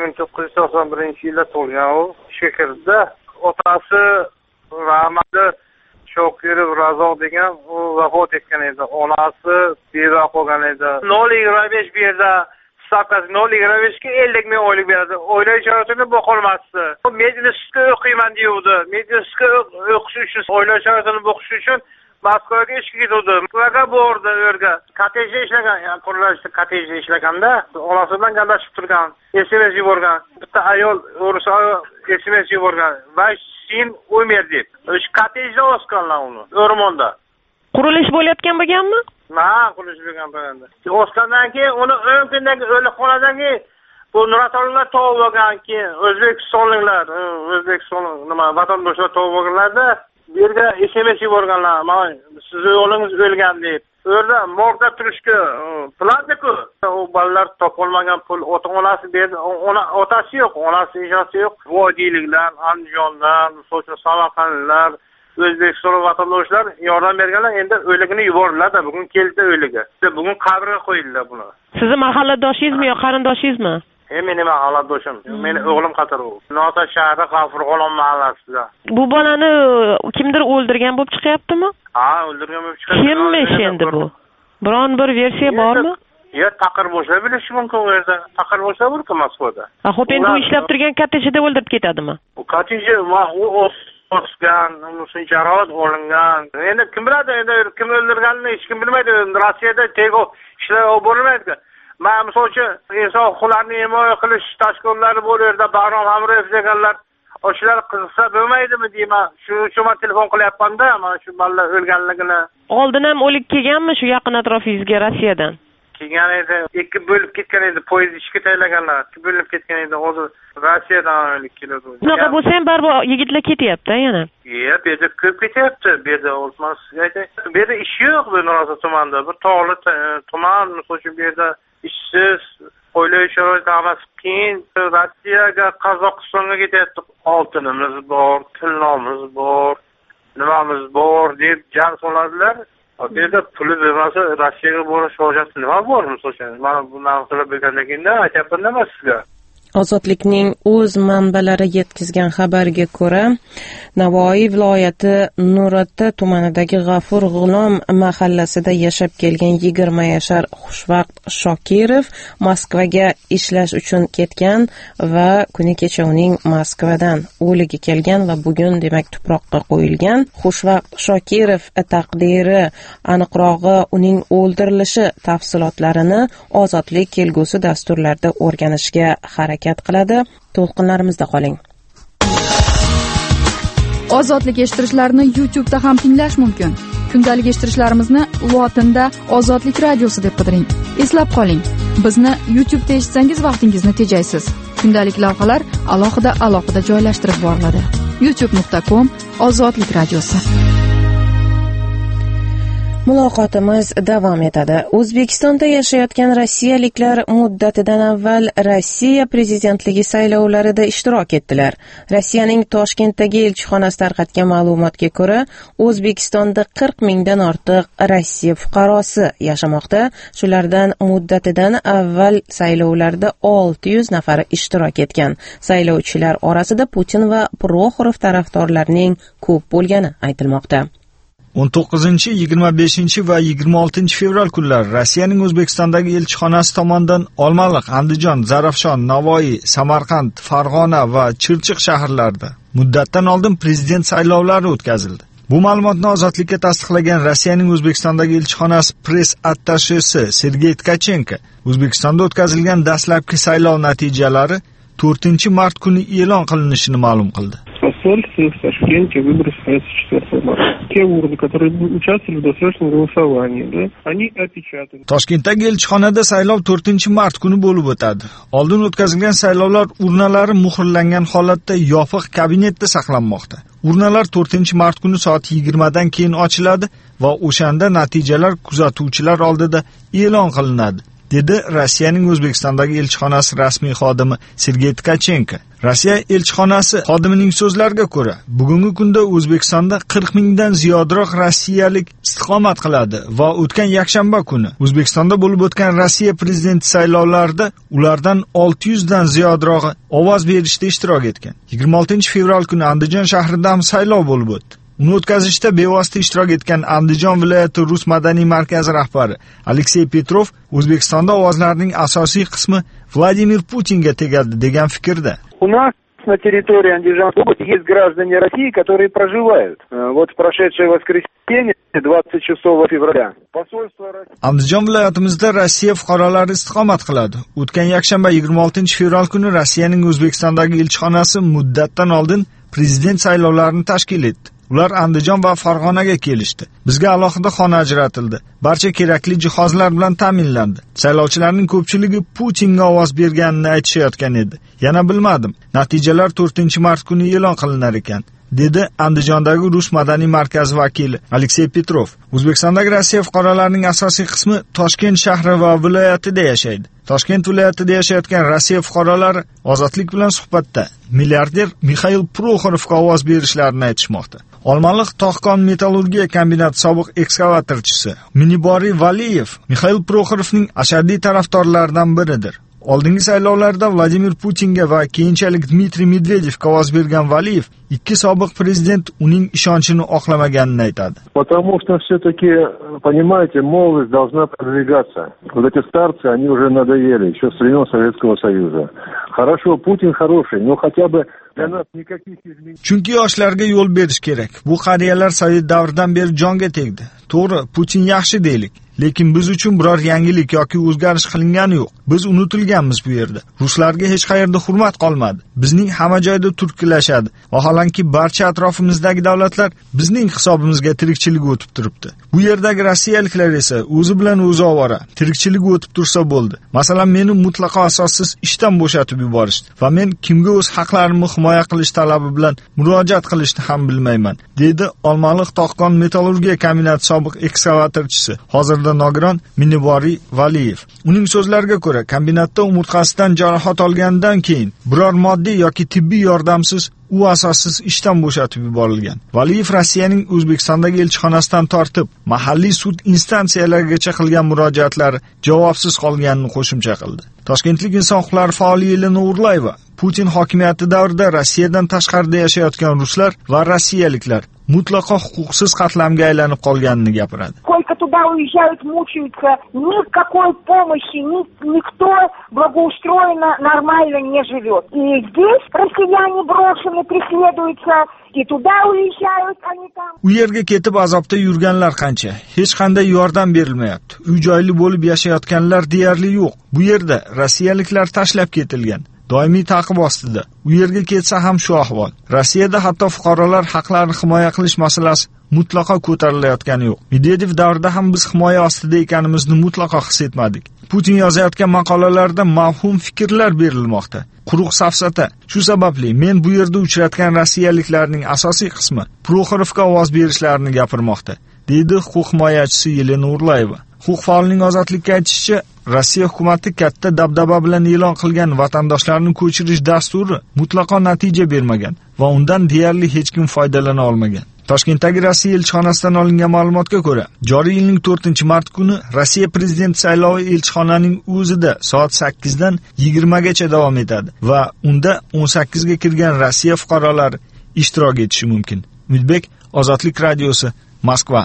1991-yilda tug'ilgan, u ishga kirdi. Otasi rahmatli Shokirov Razok degan, u vafot etgan edi. Onasi beva qolgan edi. 0.25 bu yerda stavkasi 0.25 ga 50 ming oylik beradi. Oila sharoitini boqolmasdi. Medinskga o'qiyman deydi. Medinskga o'qish uchun, oila sharoitini boqish uchun Moskvaga ishga ketdi. Moskvaga bordi, yerga. Kottejda ishlagan, qurilishda kottejda ishlaganda, onasi bilan gaplashib turgan, SMS yuborgan. Bitta ayol o'risa SMS yuborgan va sen o'mer deb. O'sha kottejda o'sganlar uni, o'rmonda. Qurilish bo'layotgan bo'lganmi? Ha, qurilish bo'lganda. O'sgandan keyin uni 10 kundagi o'likxonadagi bu Nurotalilar topib olganki, O'zbekistonliklar, vatandoshlar topib olganlarda bu yerga SMS yuborganlar, mana sizni o'g'lingiz o'lgan deb. U yerda morgda turishga plandiku. U bolalar topolmagan pul ota-onasi berdi. Otasi yo'q, onasi ijasi yo'q. Vodiyliklar, Andijondan, Samarqandlar, O'zbekiston vatandoshlar yordam berganlar, endi o'ligini yubordilar-da, bugun keldi o'ligi. Bugun qabrga qo'yildi buni. Sizni mahalladoshingizni yo qarindoshingizmi? Meni mahalladoshim, meni o'g'lim qator u. Nota shahri G'afurg'olon mahallasida. Bu bolani kimdir o'ldirgan bo'lib chiqyaptimi? Ha, o'ldirgan bo'lib chiqadi. Kimmish endi bu? Biron bir versiya bormi? Taqir bo'lsa bilish mumkin u yerda. Taqir bo'lsa bo'ldi Moskvada. Xo'p, endi u ishlab turgan kottejda o'ldirib ketadimi? U kottejda u o'sgan, uni jarohat olingan. Endi kim biladi, endi kim o'ldirganini hech kim bilmaydi. Rossiyada tergov ishlari olib borilmaydi. Men misol uchun inson huquqlarini himoya qilish tashkilotlari bu yerda Bahrom Hamroyev deganlar, o'shalar qiziqsa bo'lmaydimi deyman. Shuning uchun men telefon qilyapman-da, mana shu bolalar o'lganligini. Oldin ham o'lik kelganmi shu yaqin atrofingizga Rossiyadan? kelgan edi, ikki bo'lib ketgan edi, poyezd ishga tayyorlaganlar, ikki bo'lib ketgan edi, hozir Rossiyadan olib keladi. Bunaqa bo'lsa ham baribir yigitlar ketyapti yana. Bu yerda ko'p ketyapti, bu yerda Osmon sizga aytay. Bu yerda ish yo'q, bu Nurota tumanida. Bir tog'li tuman, misol bu yerda ishsiz, qo'ylar sharoit hammasi qiyin. Rossiyaga, Qozog'istonga ketyapti. Oltinimiz bor, tilnomiz bor, nimamiz bor deb jan soladilar. Bu yerda puli bo'lmasa Rossiyaga borish hojati nima bor, misol uchun? Mana bu narsalar bo'lgandan keyin aytayapman nima sizga? Ozodlikning o'z manbalari yetkazgan xabarga ko'ra, Navoiy viloyati Nurota tumanidagi G'afur G'ulom mahallasida yashab kelgan 20 yashar Xushvaqt Shokirov Moskvaga ishlash uchun ketgan va kuni kecha uning Moskvadan o'liga kelgan va bugun demak tuproqqa qo'yilgan. Xushvaqt Shokirov taqdiri, aniqrog'i uning o'ldirilishi tafsilotlarini Ozodlik kelgusi dasturlarda o'rganishga harakat qiladi. To'lqinlarimizda qoling. Ozodlik eshittirishlarni YouTube'da ham tinglash mumkin. Kundalik eshittirishlarimizni lotinda Ozodlik radiosi deb qidiring. Eslab qoling, bizni YouTube'da eshitsangiz vaqtingizni tejaysiz. Kundalik lavhalar alohida joylashtirib boriladi. youtube.com/Ozodlik radiosi. Muloqotimiz davom etadi. O'zbekistonda yashayotgan rossiyaliklar muddatidan avval Rossiya prezidentligi saylovlarida ishtirok etdilar. Rossiyaning Toshkentdagi elchixonasi tarqatgan ma'lumotga ko'ra, O'zbekistonda 40 mingdan ortiq Rossiya fuqarosi yashamoqda. Shulardan muddatidan avval saylovlarda 600 nafari ishtirok etgan. Saylovchilar orasida Putin va Proxorov tarafdorlarining ko'p bo'lgani aytilmoqda. 19, 25 va 26 fevral kunlari Rossiyaning O'zbekistondagi elchixonasi tomonidan Olmaliq, Andijon, Zarafshon, Navoiy, Samarqand, Farg'ona va Chirchiq shaharlarida muddatdan oldin prezident saylovlari o'tkazildi. Bu ma'lumotni Ozodlikka tasdiqlagan Rossiyaning O'zbekistondagi elchixonasi press attashesi Sergey Tkachenko O'zbekistonda o'tkazilgan dastlabki saylov natijalari 4-mart kuni e'lon qilinishini ma'lum qildi. Посольстве в Ташкенте выборы состоятся 4 марта. Те урны, которые участвовали в досрочном голосовании, да, они опечатаны. Toshkentdagi elchixonada saylov 4-mart kuni bo'lib o'tadi. Oldin o'tkazilgan saylovlar urnalari muhrlangan holatda yopiq kabinetda saqlanmoqda. Urnalar 4-mart kuni soat 20 dan keyin ochiladi va o'shanda natijalar kuzatuvchilar oldida e'lon qilinadi, dedi Rossiyaning O'zbekistondagi elchixonasi rasmiy xodimi Sergey Tkachenko. Rossiya elchixonasi xodimining so'zlariga ko'ra, bugungi kunda O'zbekistonda 40 mingdan ziyodroq rossiyalik istiqomat qiladi va o'tgan yakshanba kuni O'zbekistonda bo'lib o'tgan Rossiya prezidenti saylovlarida ulardan 600 dan ziyodrog'i ovoz berishda ishtirok etgan. 26 fevral kuni Andijon shahrida ham saylov bo'lib o'tdi. Uni o'tkazishda bevosita ishtirok etgan Andijon viloyati Rus madaniy markazi rahbari Aleksey Petrov O'zbekistonda ovozlarning asosiy qismi Vladimir Putinga tegadi degan fikrda. У нас на территории Андижанской области есть граждане России, которые проживают. Вот в прошедшее воскресенье, 26 февраля, посольство России... Andijon viloyatimizda Rossiya fuqarolari istiqomat qiladi. O'tgan yakshanba 26 fevral kuni Rossiyaning O'zbekistondagi elchixonasi muddatdan oldin prezident saylovlarini tashkil etdi. Ular Andijon va Farg'onaga kelishdi. Bizga alohida xona ajratildi. Barcha kerakli jihozlar bilan ta'minlandi. Saylovchilarning ko'pchiligi Putinga ovoz berganini aytishayotgan edi. Yana bilmadim. Natijalar 4-mart kuni e'lon qilinar ekan, dedi Andijondagi Rus madaniy markazi vakili Aleksey Petrov. O'zbekistondagi Rossiya fuqarolarining asosiy qismi Toshkent shahri va viloyatida yashaydi. Toshkent viloyatida yashayotgan Rossiya fuqarolari Ozodlik bilan suhbatda milliarder Mikhail Prokhorovga ovoz berishlarini aytishmoqda. Olmaliq To'xkon metallurgiya kombinati sobiq ekskavatorchisi Miniboriy Valiyev Mikhail Prokhorovning ashaddiy tarafdorlaridan biridir. Oldingi saylovlarda Vladimir Putinga va keyinchalik Dmitriy Medvedevga ovoz bergan Valiyev ikki sobiq prezident uning ishonchini oqlamaganini aytadi. Потому что все-таки, понимаете, молодость должна продвигаться. Вот эти старцы, они уже надоели еще с времен Советского Союза. Хорошо, Путин хороший, но хотя бы Для нас никаких изменений. Chunki yoshlarga yo'l berish kerak. Bu qariyalar Sovet davridan beri jonga tegdi. To'g'ri, Putin yaxshi deylik, lekin biz uchun biror yangilik yoki o'zgarish qilingani yo'q. Biz unutilganmiz bu yerda. Ruslarga hech qayerda hurmat qolmadi. Bizning hamma joyda turkilashadi. Vaholanki barcha atrofimizdagi davlatlar bizning hisobimizga tirikchilik o'tib turibdi. Bu yerdagi rossiyaliklar esa o'zi bilan o'zi ovora. Tirikchilik o'tib tursa bo'ldi. Masalan, meni mutlaqo asossiz ishdan bo'shatib yuborishdi va men kimga o'z haqlarimni himoya qilish talabi bilan murojaat qilishni ham bilmayman, dedi Olmaliq Toqqon metallurgiya kombinati sobiq ekskavatorchisi, hozirda nogiron Miniboriy Valiyev. Uning so'zlariga ko'ra, kombinatda umurtqasidan jarohat olgandan keyin biror moddiy yoki tibbiy yordamsiz u asossiz ishdan bo'shatib yuborilgan. Valiyev Rossiyaning O'zbekistondagi elchixonasidan tortib, mahalliy sud instansiyalarigacha qilgan murojaatlari javobsiz qolganini qo'shimcha qildi. Toshkentlik inson huquqlari faoli Yelena Urlayeva Putin hokimiyati davrida Rossiyadan tashqarida yashayotgan ruslar va rossiyaliklar mutlaqo huquqsiz qatlamga aylanib qolganini gapiradi. Сколько туда уезжают, мучаются, никакой помощи, никто благоустроенно, нормально не живет. И здесь россияне брошены, преследуются, и туда уезжают, они там. U yerga ketib azobda yurganlar qancha? Hech qanday yordam berilmayapti. Uy-joyli bo'lib yashayotganlar deyarli yo'q. Bu yerda rossiyaliklar tashlab ketilgan. Doimiy ta'qib ostida. U yerga ketsa ham shu ahvol. Rossiyada hatto fuqarolar haqlarini himoya qilish masalasi mutlaqo ko'tarilayotgani yo'q. Medvedev davrida ham biz himoya ostida ekanimizni mutlaqo his etmadik. Putin yozayotgan maqolalarda mavhum fikrlar berilmoqda. Quruq safsata. Shu sababli men bu yerda uchratgan rossiyaliklarning asosiy qismi Proxorovga ovoz berishlarini gapirmoqda, deydi huquq himoyachisi Yelena Urlayeva. Huquq faolining ozodlikka aytishicha, Rossiya hukumatı katta dabdaba bilan e'lon qilgan vatandoshlarni ko'chirish dasturi mutlaqo natija bermagan va undan deyarli hech kim foydalana olmagan. Toshkentdagi Rossiya elchixonasidan olingan ma'lumotga ko'ra, joriy yilning 4-mart kuni Rossiya prezident saylovi elchixonaning o'zida soat 8 dan 20 gacha davom etadi va unda 18 ga kirgan Rossiya fuqarolari ishtirok etishi mumkin. Umidbek, Ozodlik radiosi, Moskva.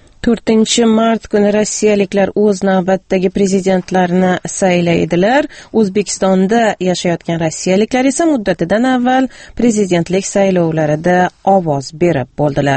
4-mart kuni rossiyaliklar o'z navbatdagi prezidentlarini saylaydilar. O'zbekistonda yashayotgan rossiyaliklar esa muddatidan avval prezidentlik saylovlarida ovoz berib bo'ldilar.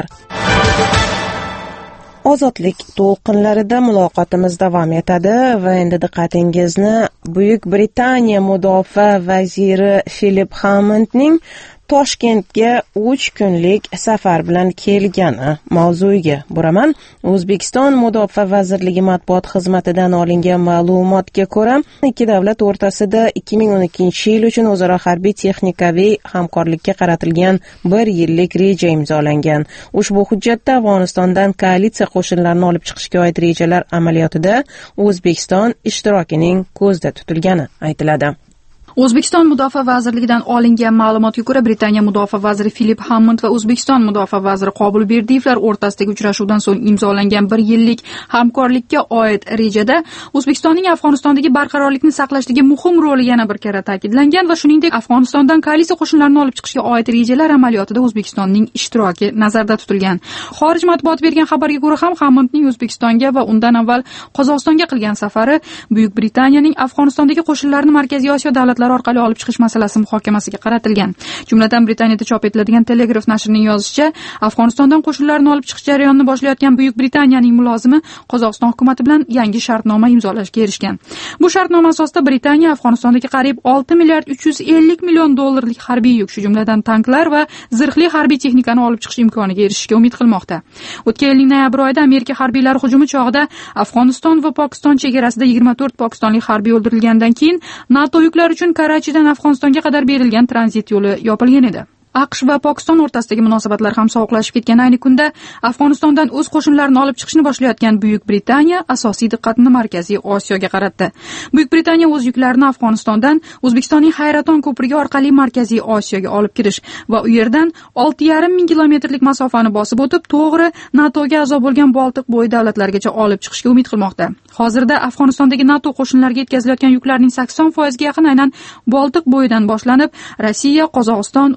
Ozodlik to'lqinlarida muloqotimiz davom etadi va endi diqqatingizni Buyuk Britaniya mudofaa vaziri Philip Hammondning Toshkentga 3 kunlik safar bilan kelgani mavzuiga buraman. O'zbekiston Mudofaa vazirligi matbuot xizmatidan olingan ma'lumotga ko'ra, ikki davlat o'rtasida 2012-yil uchun o'zaro harbiy texnikaviy hamkorlikka qaratilgan 1 yillik reja imzolangan. Ushbu hujjatda Afg'onistondan koalitsiya qo'shinlarini olib chiqishga oid rejalar amaliyotida O'zbekiston ishtirokining ko'zda tutilgani aytiladi. O'zbekiston Mudofaa vazirligidan olingan ma'lumotga ko'ra, Britaniya mudofaa vaziri Philip Hammond va O'zbekiston mudofaa vaziri Qobul Berdiyevlar o'rtasidagi uchrashuvdan so'ng imzolangan 1 yillik hamkorlikka oid rejada O'zbekistonning Afg'onistondagi barqarorlikni saqlashdagi muhim roli yana bir karra ta'kidlangan va shuningdek Afg'onistondan koalitsiya qo'shinlarini olib chiqishga oid rejalar amaliyotida O'zbekistonning ishtiroki nazarda tutilgan. Xorij matbuoti bergan xabarga ko'ra ham Hammondning O'zbekistonga va undan avval Qozog'istonga qilgan safari Buyuk Britaniyaning Afg'onistondagi qo'shinlarini Markaziy Osiyo davlatlari orqali olib chiqish masalasi muhokamasiga qaratilgan. Jumladan Britaniyada chop etiladigan Telegraph nashrining yozishicha, Afg'onistondan qo'shinlarni olib chiqish jarayonini boshlayotgan Buyuk Britaniyaning mulozimi Qozog'iston hukumati bilan yangi shartnoma imzolashga erishgan. Bu shartnoma asosida Britaniya Afg'onistondagi qariyb 6 milliard 350 million dollarlik harbiy yuk, shu jumladan tanklar va zirhli harbiy texnikani olib chiqish imkoniga erishishga umid qilmoqda. O'tgan yilning noyabr oyida Amerika harbiylari hujumi chog'ida Afg'oniston va Pokiston chegarasida 24 pokistonlik harbiy o'ldirilgandan keyin NATO yuklari uchun Karachidan Afg'onistonga qadar berilgan tranzit yo'li yopilgan edi. AQSh va Pokiston o'rtasidagi munosabatlar ham sovuqlashib ketgan ayni kunda Afg'onistondan o'z qo'shinlarini olib chiqishni boshlayotgan Buyuk Britaniya asosiy diqqatini Markaziy Osiyoga qaratdi. Buyuk Britaniya o'z yuklarini Afg'onistondan O'zbekistonning Hayraton ko'prigi orqali Markaziy Osiyoga olib kirish va u yerdan 6,5 ming kilometrlik masofani bosib o'tib, to'g'ri NATOga a'zo bo'lgan Boltiq bo'yi davlatlargacha olib chiqishga umid qilmoqda. Hozirda Afg'onistondagi NATO qo'shinlariga yetkazilayotgan yuklarning 80% ga yaqin aynan Boltiq bo'yidan boshlanib, Rossiya, Qozog'iston, O'zbekiston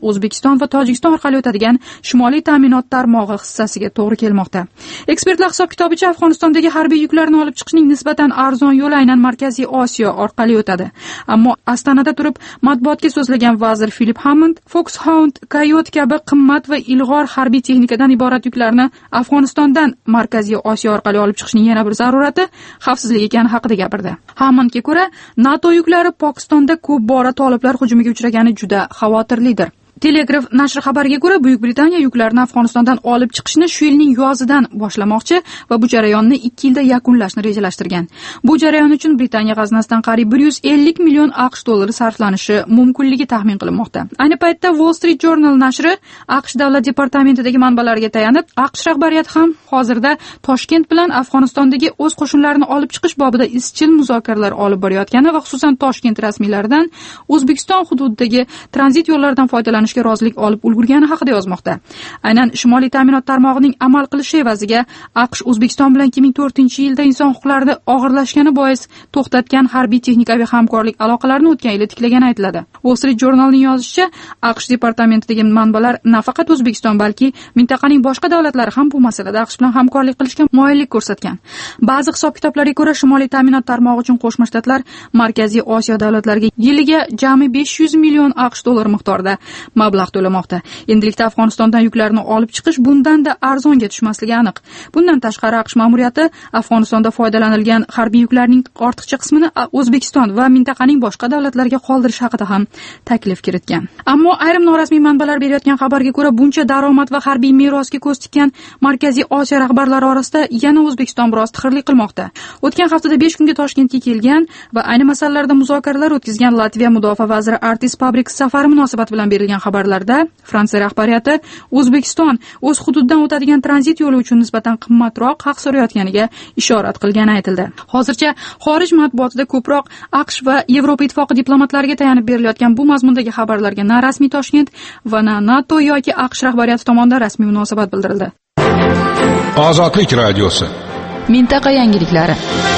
O'zbekiston va Tojikiston orqali o'tadigan shimoliy ta'minot tarmog'i hissasiga to'g'ri kelmoqda. Ekspertlar hisob-kitobicha Afg'onistondagi harbiy yuklarni olib chiqishning nisbatan arzon yo'li aynan Markaziy Osiyo orqali o'tadi. Ammo Ostonada turib matbuotga so'zlagan vazir Philip Hammond Foxhound, Coyote kabi qimmat va ilg'or harbiy texnikadan iborat yuklarni Afg'onistondan Markaziy Osiyo orqali olib chiqishning yana bir zarurati xavfsizlik ekani haqida gapirdi. Hammondga ko'ra, NATO yuklari Pokistonda ko'p bora toliblar hujumiga uchragani juda xavotirlidir. Telegraf nashri xabariga ko'ra, Buyuk Britaniya yuklarni Afg'onistondan olib chiqishni shu yilning yozidan boshlamoqchi va bu jarayonni 2 yilda yakunlashni rejalashtirgan. Bu jarayon uchun Britaniya g'aznasidan qariyb 150 million AQSh dollari sarflanishi mumkinligi taxmin qilinmoqda. Ayni paytda Wall Street Journal nashri AQSh davlat departamentidagi manbalarga tayanib, AQSh rahbariyati ham hozirda Toshkent bilan Afg'onistondagi o'z qo'shinlarini olib chiqish bobida izchil muzokaralar olib borayotgani va xususan Toshkent rasmiylaridan O'zbekiston hududidagi tranzit yo'llaridan foydalanish rozilik olib ulgurgani haqida yozmoqda. Aynan shimoliy ta'minot tarmog'ining amal qilishi evaziga AQSh O'zbekiston bilan 2004-yilda inson huquqlarida og'irlashgani bois to'xtatgan harbiy texnikaviy hamkorlik aloqalarini o'tgan yili tiklagani aytiladi. Wall Street Journalning yozishicha, AQSh departamentidagi manbalar nafaqat O'zbekiston, balki mintaqaning boshqa davlatlari ham bu masalada AQSh bilan hamkorlik qilishga moyillik ko'rsatgan. Ba'zi hisob-kitoblarga ko'ra, shimoliy ta'minot tarmog'i uchun Qo'shma Shtatlar Markaziy Osiyo davlatlariga yiliga jami 500 million AQSh dollari miqdorida mablag' to'lamoqda. Endilikda Afg'onistondan yuklarni olib chiqish bundan-da arzonga tushmasligi aniq. Bundan tashqari AQSh ma'muriyati Afg'onistonda foydalanilgan harbiy yuklarning ortiqcha qismini O'zbekiston va mintaqaning boshqa davlatlariga qoldirish haqida ham taklif kiritgan. Ammo ayrim norasmiy manbalar berayotgan xabarga ko'ra, buncha daromad va harbiy merosga ko'z tikkan Markaziy Osiyo rahbarlari orasida yana O'zbekiston biroz tixirlik qilmoqda. O'tgan haftada 5 kunga Toshkentga kelgan va ayni masalalarda muzokaralar o'tkazgan Latviya mudofaa vaziri Artis Pabriks safari munosabati bilan berilgan xabarlarda Fransiya rahbariyati O'zbekiston o'z hududidan o'tadigan tranzit yo'li uchun nisbatan qimmatroq haq so'rayotganiga ishorat qilgani aytildi. Hozircha xorij matbuotida ko'proq AQSh va Yevropa ittifoqi diplomatlariga tayanib berilayotgan bu mazmundagi xabarlarga na rasmiy Toshkent va na NATO yoki AQSh rahbariyati tomonidan rasmiy munosabat bildirildi. Ozodlik radiosi. Mintaqa yangiliklari.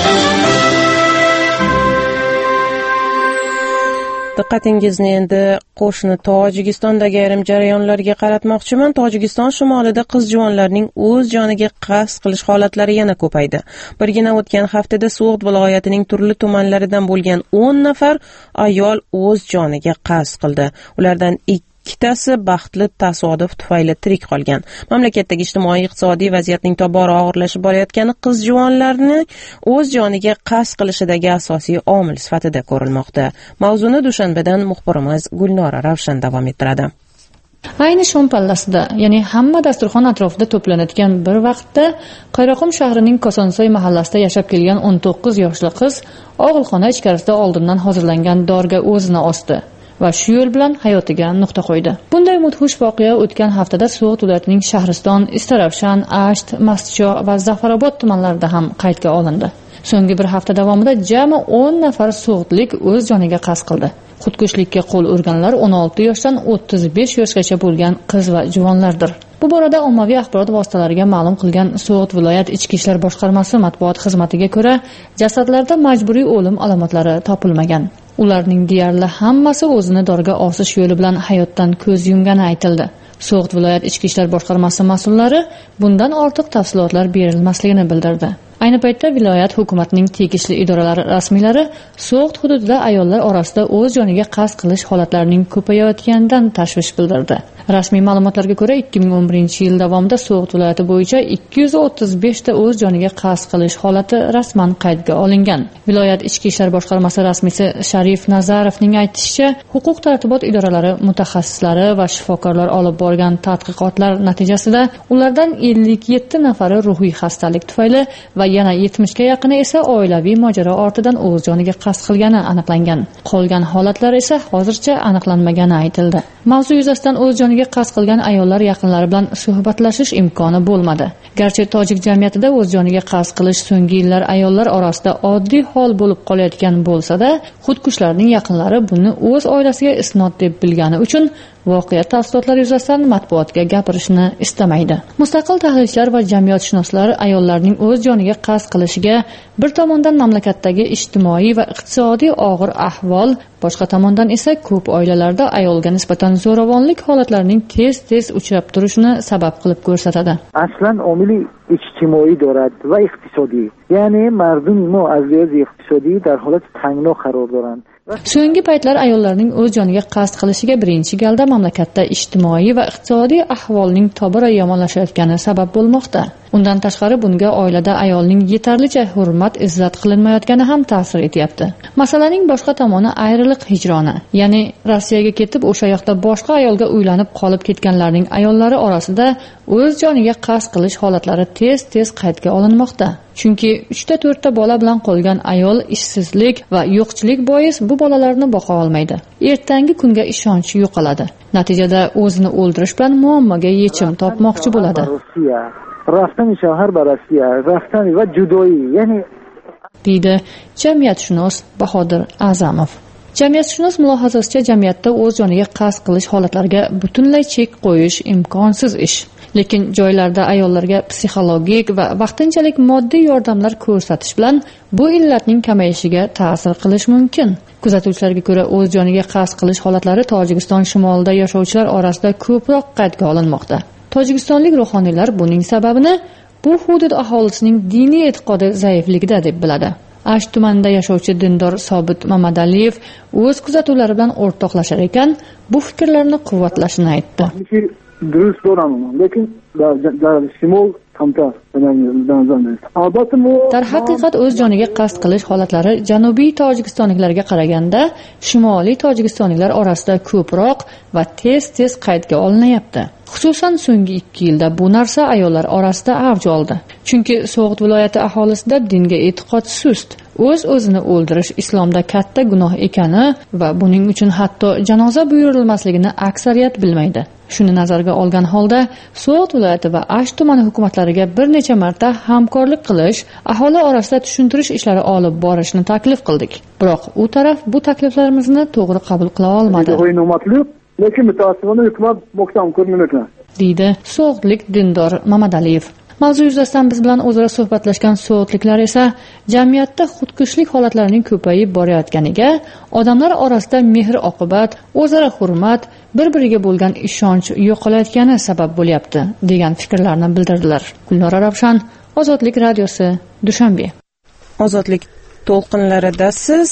Diqqatingizni endi qo'shni Tojikistondagi ayrim jarayonlarga qaratmoqchiman. Tojikiston shimolida qiz-juvonlarning o'z joniga qasd qilish holatlari yana ko'paydi. Birgina o'tgan haftada So'g'd viloyatining turli tumanlaridan bo'lgan 10 nafar ayol o'z joniga qasd qildi. Ulardan ikkitasi baxtli tasodif tufayli tirik qolgan. Mamlakatdagi ijtimoiy-iqtisodiy vaziyatning tobora og'irlashib borayotgani qiz-juvonlarni o'z joniga qasd qilishidagi asosiy omil sifatida ko'rilmoqda. Mavzuni Dushanbadan muxbirimiz Gulnora Ravshan davom ettiradi. Ayni shom pallasida, ya'ni hamma dasturxon atrofida to'planadigan bir vaqtda Qayroqum shahrining Kosonsoy mahallasida yashab kelgan 19 yoshli qiz og'ilxona ichkarisida oldindan hozirlangan dorga o'zini osdi va shu yo'l bilan hayotiga nuqta qo'ydi. Bunday mudhish voqea o'tgan haftada So'g'd viloyatining Shahriston, Istaravshan, Asht, Mastcho va Zafarobod tumanlarida ham qaydga olindi. So'nggi bir hafta davomida jami 10 nafar so'g'dlik o'z joniga qasd qildi. Xudkushlikka qo'l urganlar 16 yoshdan 35 yoshgacha bo'lgan qiz va juvonlardir. Bu borada ommaviy axborot vositalariga ma'lum qilgan So'g'd viloyat ichki ishlar boshqarmasi matbuot xizmatiga ko'ra, jasadlarda majburiy o'lim alomatlari topilmagan. Ularning deyarli hammasi o'zini dorga osish yo'li bilan hayotdan ko'z yumgani aytildi. So'g'd viloyat ichki ishlar boshqarmasi mas'ullari bundan ortiq tafsilotlar berilmasligini bildirdi. Ayni paytda viloyat hukumatining tegishli idoralari rasmiylari So'g'd hududida ayollar orasida o'z joniga qasd qilish holatlarining ko'payayotganidan tashvish bildirdi. Rasmiy ma'lumotlarga ko'ra 2011-yil davomida So'g'd viloyati bo'yicha 235 ta o'z joniga qasd qilish holati rasman qaydga olingan. Viloyat ichki ishlar boshqarmasi rasmiysi Sharif Nazarovning aytishicha, huquq tartibot idoralari mutaxassislari va shifokorlar olib borgan tadqiqotlar natijasida ulardan 57 nafari ruhiy xastalik tufayli va yana 70 ga yaqini esa oilaviy mojaro ortidan o'z joniga qasd qilgani aniqlangan. Qolgan holatlar esa hozircha aniqlanmagani aytildi. Mavzu yuzasidan o'z joniga qasd qilgan ayollar yaqinlari bilan suhbatlashish imkoni bo'lmadi. Garchi tojik jamiyatida o'z joniga qasd qilish so'nggi yillar ayollar orasida oddiy hol bo'lib qolayotgan bo'lsa-da, xudkushlarning yaqinlari buni o'z oilasiga isnod deb bilgani uchun voqea tafsilotlari yuzasidan matbuotga gapirishni istamaydi. Mustaqil tahlilchilar va jamiyatshunoslar ayollarning o'z joniga qasd qilishiga bir tomondan mamlakatdagi ijtimoiy va iqtisodiy og'ir ahvol, boshqa tomondan esa ko'p oilalarda ayolga nisbatan zo'ravonlik holatlarining tez uchrab turishini sabab qilib ko'rsatadi. Aslan omili ijtimoiy دارد و اقتصادی، یعنی مردم ما از لحاظ اقتصادی در حالت تنگنا قرار دارند. So'nggi paytlar ayollarning o'z joniga qasd qilishiga birinchi galda mamlakatda ijtimoiy va iqtisodiy ahvolning tobora yomonlashayotgani sabab bo'lmoqda. Undan tashqari bunga oilada ayolning yetarlicha hurmat, izzat qilinmayotgani ham ta'sir etyapti. Masalaning boshqa tomoni ayriliq hijroni, ya'ni Rossiyaga ketib o'sha yoqda boshqa ayolga uylanib qolib ketganlarning ayollari orasida o'z joniga qasd qilish holatlari tez qaydga olinmoqda. Chunki 3-4 bola bilan qolgan ayol ishsizlik va yo'qchilik bois bu bolalarni boqa olmaydi. Ertangi kunga ishonchi yo'qoladi. Natijada o'zini o'ldirish bilan muammoga yechim topmoqchi bo'ladi. رفتن شوهر به روسیه، رفتن و جدایی، یعنی deydi jamiyatshunos Bahodir A'zamov. Jamiyatshunos mulohazasicha jamiyatda o'z joniga qasd qilish holatlariga butunlay chek qo'yish imkonsiz ish. Lekin joylarda ayollarga psixologik va vaqtinchalik moddiy yordamlar ko'rsatish bilan bu illatning kamayishiga ta'sir qilish mumkin. Kuzatuvchilarga ko'ra, o'z joniga qasd qilish holatlari Tojikiston shimolida yashovchilar orasida ko'proq qaydga olinmoqda. Tojikistonlik ruhoniylar buning sababini bu hudud aholisining diniy e'tiqodi zaifligida deb biladi. Ash tumanida yashovchi dindor Sobit Mamadaliyev o'z kuzatuvlari bilan o'rtoqlashar ekan, bu fikrlarni quvvatlashini aytdi. Durust bo'laman, lekin dar shimol kamtar. Darhaqiqat o'z joniga qasd qilish holatlari janubiy tojikistonliklarga qaraganda shimoliy tojikistonliklar orasida ko'proq va tez qaydga olinyapti. Xususan so'nggi 2 yilda bu narsa ayollar orasida avj oldi. Chunki So'g'd viloyati aholisida dinga e'tiqod sust. O'z-o'zini o'ldirish islomda katta gunoh ekani va buning uchun hatto janoza buyurilmasligini aksariyat bilmaydi. Shuni nazarga olgan holda So'g'd viloyati va Ash tumani hukumatlariga bir necha marta hamkorlik qilish, aholi orasida tushuntirish ishlari olib borishni taklif qildik. Biroq u taraf bu takliflarimizni to'g'ri qabul qila olmadi. Lekin mutasassibona hukumat boksam ko'rmayapman, deydi So'g'dlik dindor Mamadaliyev. Mavzu yuzasidan biz bilan o'zaro suhbatlashgan so'g'dliklar esa jamiyatda xudkushlik holatlarining ko'payib borayotganiga, odamlar orasida mehr-oqibat, o'zaro hurmat, bir-biriga bo'lgan ishonch yo'qolayotgani sabab bo'lyapti, degan fikrlarni bildirdilar. Gulnora Ravshan, Ozodlik radiosi, Dushanbe. Ozodlik to'lqinlarida siz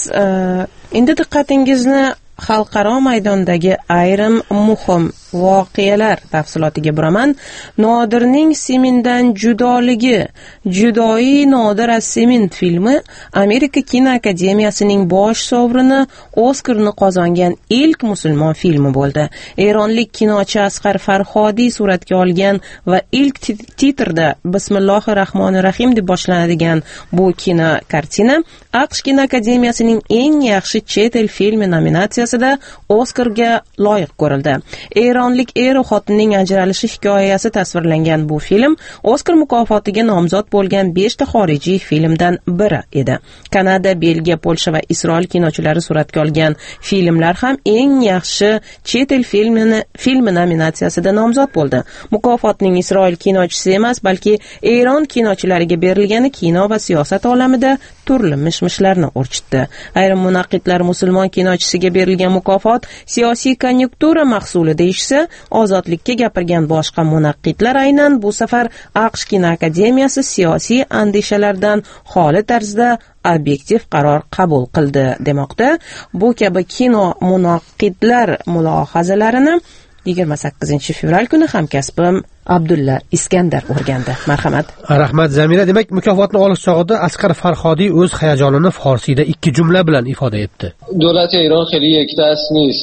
endi diqqatingizni xalqaro maydondagi ayrim muhim voqealar tafsilotiga buraman. Nodirning Semindan judoligi, Judoyi Nodir as-Semin filmi Amerika kinoakademiyasining bosh sovrini Oskarni qozongan ilk musulmon filmi bo'ldi. Eronlik kinochi Asqar Farhodiy suratga olgan va ilk titrda Bismillahir-Rahmonir-Rahim deb boshlanadigan bu kino kartina AQSh kinoakademiyasining eng yaxshi chet el filmi nominatsiyasida Oskarga loyiq ko'rildi. Eronlik er xotinining ajralishi hikoyasi tasvirlangan bu film Oskar mukofotiga nomzod bo'lgan 5 ta xorijiy filmdan biri edi. Kanada, Belgiya, Polsha va Isroil kinochilari suratga olgan filmlar ham eng yaxshi chet el filmi nominatsiyasida nomzod bo'ldi. Mukofotning Isroil kinochisi emas, balki Eron kinochilariga berilgani kino va siyosat olamida turli mish-mishlarni o'rchitdi. Ayrim munaqqidlar musulmon kinochisiga berilgan mukofot siyosiy konjunktura mahsuli deyishsa, ozodlikka gapirgan boshqa munaqqidlar aynan bu safar AQSh kinoakademiyasi siyosiy andishalardan xoli tarzda obyektiv qaror qabul qildi demoqda. Bu kabi kino munaqqidlar mulohazalarini 28-fevral kuni hamkasbim Abdulla Iskandar o'rgandi. Marhamat. Rahmat Zamira. Demak, mukofotni olish chog'ida Asqar Farhodiy o'z hayajonini forsiyda 2 jumla bilan ifoda etdi. Davlat Eron xeli yaktas nist.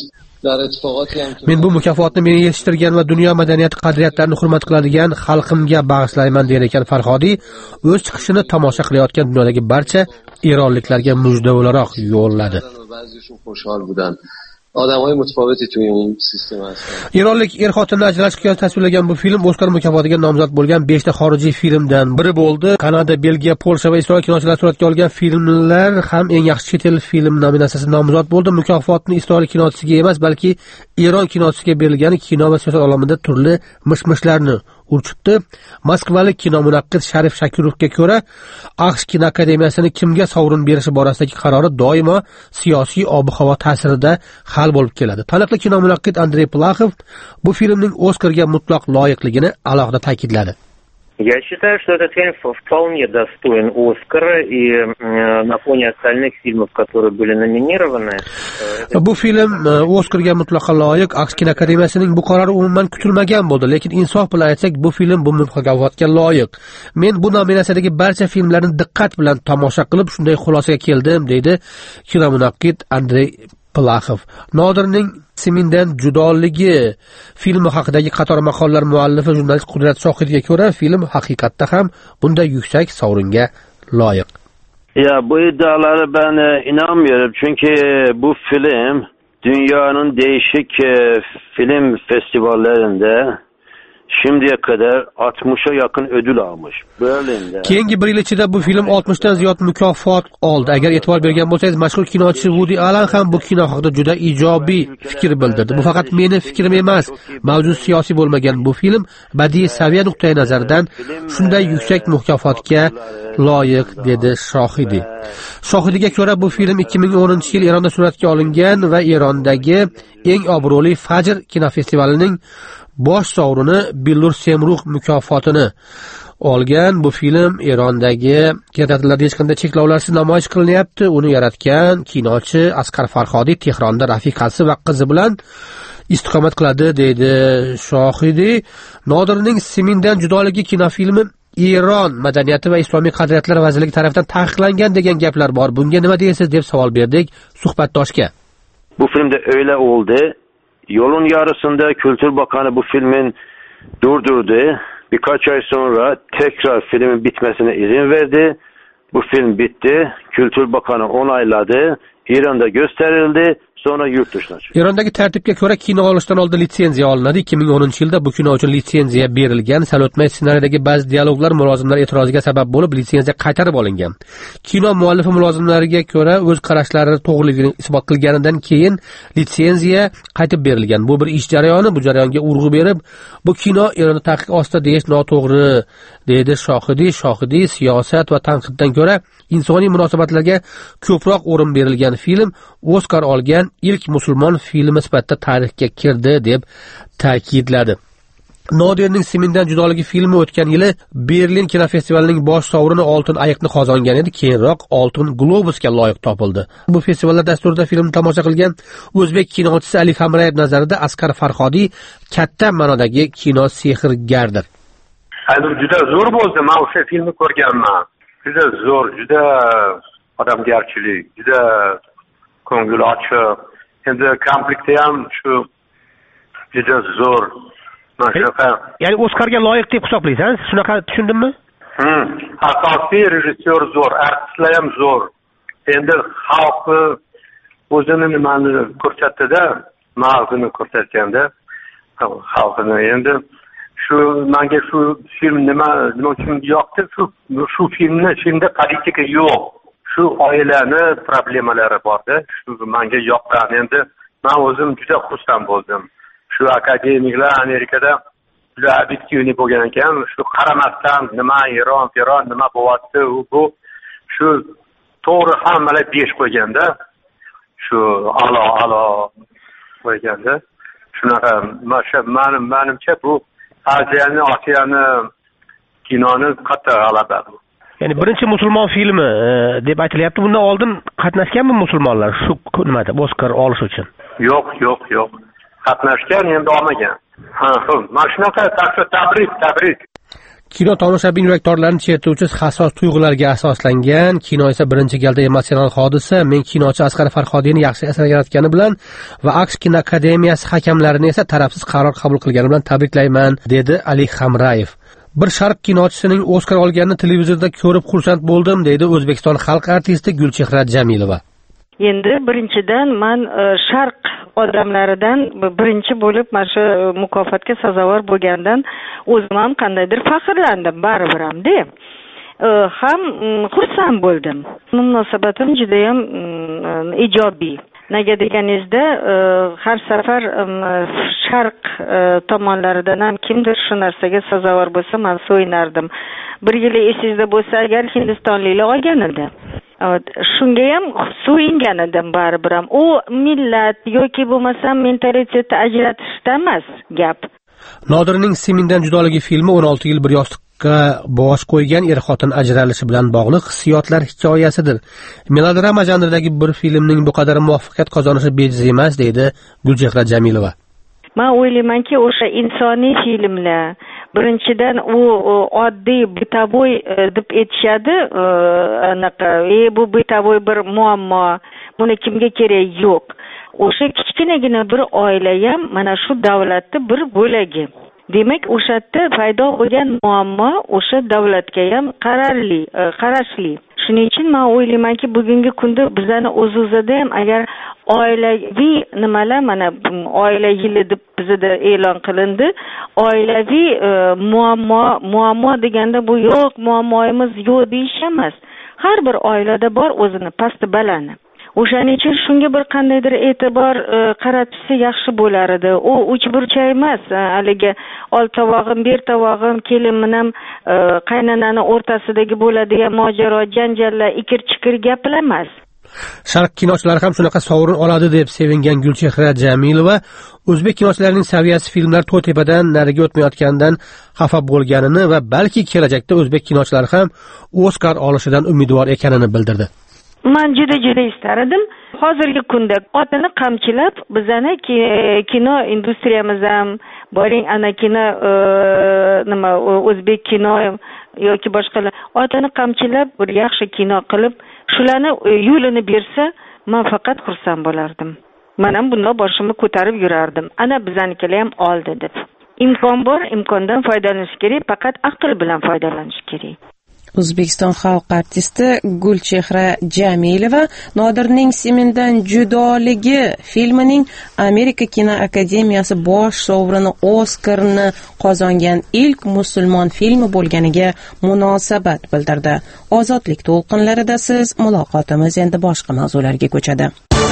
Men bu mukofotni meni yetishtirgan va dunyo madaniyati qadriyatlarini hurmat qiladigan xalqimga bag'ishlayman der ekan Farhodiy. O'z chiqishini tomosha qilayotgan dunyodagi barcha eronliklarga mujda o'laroq yo'lladi. آدم‌های متفاوتی توی این سیستم هستن. Eronlik er-xotinni ajrashish hikoyasi tasvirlagan bu film Oskar mukofotiga nomzod bo'lgan 5 ta xorijiy filmdan biri bo'ldi. Kanada, Belgiya, Polsha va Isroil kinochilari suratga olgan filmlar ham eng yaxshi chet el film nominatsiyasiga nomzod bo'ldi. Mukofotni Isroil kinochisiga emas, balki Eron kinochisiga berilgani kino va siyosat olamida turli mish-mishlarni urchitdi. Moskvalik kino munaqqid Sharif Shakirovga ko'ra, AQSh kino akademiyasining kimga sovrin berishi borasidagi qarori doimo siyosiy ob-havo ta'sirida hal bo'lib keladi. Taniqli kino munaqqid Andrey Plaxov bu filmning Oskarga mutlaq loyiqligini alohida ta'kidladi. Я считаю, что этот фильм вполне достоин Оскара, и на фоне остальных фильмов, которые были номинированы... Bu film Oskarga mutlaqo loyiq. AQSh kino akademiyasining bu qarori umuman kutilmagan bo'ldi, lekin insof bilan aytsak, bu film bu mukofotga loyiq. Men bu nominatsiyadagi barcha filmlarni diqqat bilan tomosha qilib, shunday xulosaga keldim, deydi kino munaqqid Andrey Plaxov. Nodirning Simindan judoligi filmi haqidagi qator maqolalar muallifi jurnalist Qudrat Shohidga ko'ra, film haqiqatda ham bunday yuksak sovringa loyiq. Ya bu iddialara ben inanmıyorum çünkü bu film dünyanın değişik film festivallerinde şimdiye kadar 60'a yakın ödül almış. Berlin'de. Keyingi bir yil ichida bu film 60 dan ziyod mukofot oldi. Agar e'tibor bergan bo'lsangiz, mashhur kinochi Woody Allen ham bu kino haqida juda ijobiy fikr bildirdi. Bu faqat meni fikrim emas, mavjud siyosiy bo'lmagan bu film badiiy saviya nuqtai nazaridan shunday yuksak mukofotga loyiq, dedi Shohidi. Shohidiga ko'ra, bu film 2010-yil Eronda suratga olingan va Erondagi eng obro'li Fajr kinofestivalining bosh sovrini Billur Semruh mukofotini olgan. Bu film Erondagi kinoteatrlarda hech qanday cheklovlarsiz namoyish qilinyapti. Uni yaratgan kinochi Asqar Farhodiy Tehronda rafiqasi va qizi bilan istiqomat qiladi, deydi Shohidi. Nodirning Simindan judoligi kinofilmi Eron madaniyati va islomiy qadriyatlar vazirligi tomonidan taqiqlangan degan gaplar bor. Bunga nima deysiz deb savol berdik suhbatdoshga. Bu filmde öyle oldu. Yolun yarısında Kültür Bakanı bu filmin durdurdu. Birkaç ay sonra tekrar filmin bitmesine izin verdi. Bu film bitti. Kültür Bakanı onayladı. İran'da gösterildi. Sonra yurt dışına chiqdi. Erondagi tartibga ko'ra kino olishdan oldin litsenziya olinadi. 2010-yilda bu kino uchun litsenziya berilgan. Sal o'tmay ssenariydagi ba'zi dialoglar mulozimlar e'tiroziga sabab bo'lib, litsenziya qaytarib olingan. Kino muallifi mulozimlariga ko'ra, o'z qarashlari to'g'riligini isbot qilganidan keyin litsenziya qaytib berilgan. Bu bir ish jarayoni. Bu jarayonga urg'u berib, bu kino Eronda taqiq ostida deyish noto'g'ri, deydi Shohidi. Shohidi siyosat va tanqiddan ko'ra insoniy munosabatlarga ko'proq o'rin berilgan film Oskar olgan ilk musulmon filmi sifatida tarixga kirdi, deb ta'kidladi. Nodirning Simindan judoligi filmi o'tgan yili Berlin kinofestivalining bosh sovrini Oltin ayiqni qozongan edi. Keyinroq Oltin globusga loyiq topildi. Bu festivallar dasturida filmni tomosha qilgan o'zbek kinochisi Ali Hamrayev nazarida Asqar Farhodiy katta ma'nodagi kino sehrgardir. Juda zo'r bo'ldi. Men o'sha filmni ko'rganman. Juda zo'r, juda odamgarchilik, juda ko'ngil ochiq. Endi komplekti ham shu juda zo'r. Ya'ni Oskarga loyiq deb hisoblaysiz, shunaqa tushundimmi? Asosiy rejissyor zo'r, artistlar ham zo'r. Endi xalqni o'zini nimani ko'rsatdi-da, mag'zini ko'rsatganda xalqini. Endi shu menga shu film nima uchun yoqdi? Shu filmda politika yo'q. Shu oilani problemalari borda, shu menga yoqqan. Endi men o'zim juda xursand bo'ldim. Shu akademiklar Amerikada juda obyektivniy bo'lgan ekan. Shu qaramasdan nima Eron nima bo'lyapti, bu shu to'g'ri hammalar besh qo'yganda, shu alo qo'yganda, shunaqa menimcha bu Osiyani kinoni katta g'alaba. Ya'ni birinchi musulmon filmi deb aytilyapti. Bundan oldin qatnashganmi musulmonlar shu nimada Oskar olish uchun? Yo'q. Qatnashgan, endi olmagan. Mana shunaqa tabrik. Kino tomoshabin yurakdorlarini chertuvchi hassos tuyg'ularga asoslangan. Kino esa birinchi galda emotsional hodisa. Men kinochi Asqar Farhodiyni yaxshi asar yaratgani bilan va AQSh kino akademiyasi hakamlarini esa tarafsiz qaror qabul qilgani bilan tabriklayman, dedi Ali Hamrayev. Bir sharq kinochisining Oskar olganini televizorda ko'rib xursand bo'ldim, deydi O'zbekiston xalq artisti Gulchehra Jamilova. Endi birinchidan men sharq odamlaridan birinchi bo'lib mana shu mukofotga sazovor bo'lgandan o'zim ham qandaydir faxrlandim baribir hamda. Ham xursand bo'ldim. Munosabatim juda ham ijobiy. Nega deganingizda har safar sharq tomonlaridan ham kimdir shu narsaga sazovor bo'lsa men so'ynardim. Bir yil esingizda bo'lsa agar hindistonliklar olgan edi. Shunga ham so'yingan edim baribir ham. U millat yoki bo'lmasam mentalitetni ajratishda emas gap. Nodirning Semindan judoligi filmi 16 yil bir yostiqqa bosh qo'ygan er-xotin ajralishi bilan bog'liq hissiyotlar hikoyasidir. Melodrama janridagi bir filmning bu qadar muvaffaqiyat qozonishi bejiz emas, deydi Gulchehra Jamilova. Men o'ylaymanki, o'sha insoniy filmlar birinchidan u oddiy bitovoy deb aytishadi, anaqa, bu bitovoy bir muammo, buni kimga kerak yo'q. O'sha kichkinagina bir oila ham mana shu davlatning bir bo'lagi. Demak, o'sha yerda paydo bo'lgan muammo o'sha davlatga ham qarashli. Shuning uchun men o'ylaymanki, bugungi kunda bizani o'z-o'zida ham agar oilaviy nimalar, mana oila yili deb bizda e'lon qilindi. Oilaviy muammo deganda bu yo'q, muammoimiz yo'q deyish emas. Har bir oilada bor o'zini pasti balani. O'shaning uchun shunga bir qandaydir e'tibor qaratsa yaxshi bo'lar edi. U uch burchak emas, haligi ol tovog'im, ber tovog'im, kelin bilan qaynonani o'rtasidagi bo'ladigan mojaro, janjallar, ikir-chikir gaplar emas. Sharq kinochilari ham shunaqa sovrin oladi deb sevingan Gulchehra Jamilova o'zbek kinochlarining saviyasi filmlar to'tepadan nariga o'tmayotganidan xafa bo'lganini va balki kelajakda o'zbek kinochilari ham Oskar olishidan umidvor ekanini bildirdi. Men juda istar edim. Hozirgi kunda otini qamchilab, bizani kino industriyamiz ham, boring ana kino nima o'zbek kino yoki boshqalar otini qamchilab bir yaxshi kino qilib, shularni yo'lini bersa, men faqat xursand bo'lardim. Men ham bundan boshimni ko'tarib yurardim. Ana bizanikilar ham oldi deb. Imkon bor, imkondan foydalanish kerak, faqat aql bilan foydalanish kerak. O'zbekiston xalq artisti Gulchehra Jamilova Nodirning Semindan judoligi filmining Amerika kinoakademiyasi bosh sovrini Oskarni qozongan ilk musulmon filmi bo'lganiga munosabat bildirdi. Ozodlik to'lqinlarida siz muloqotimiz endi boshqa mavzularga ko'chadi.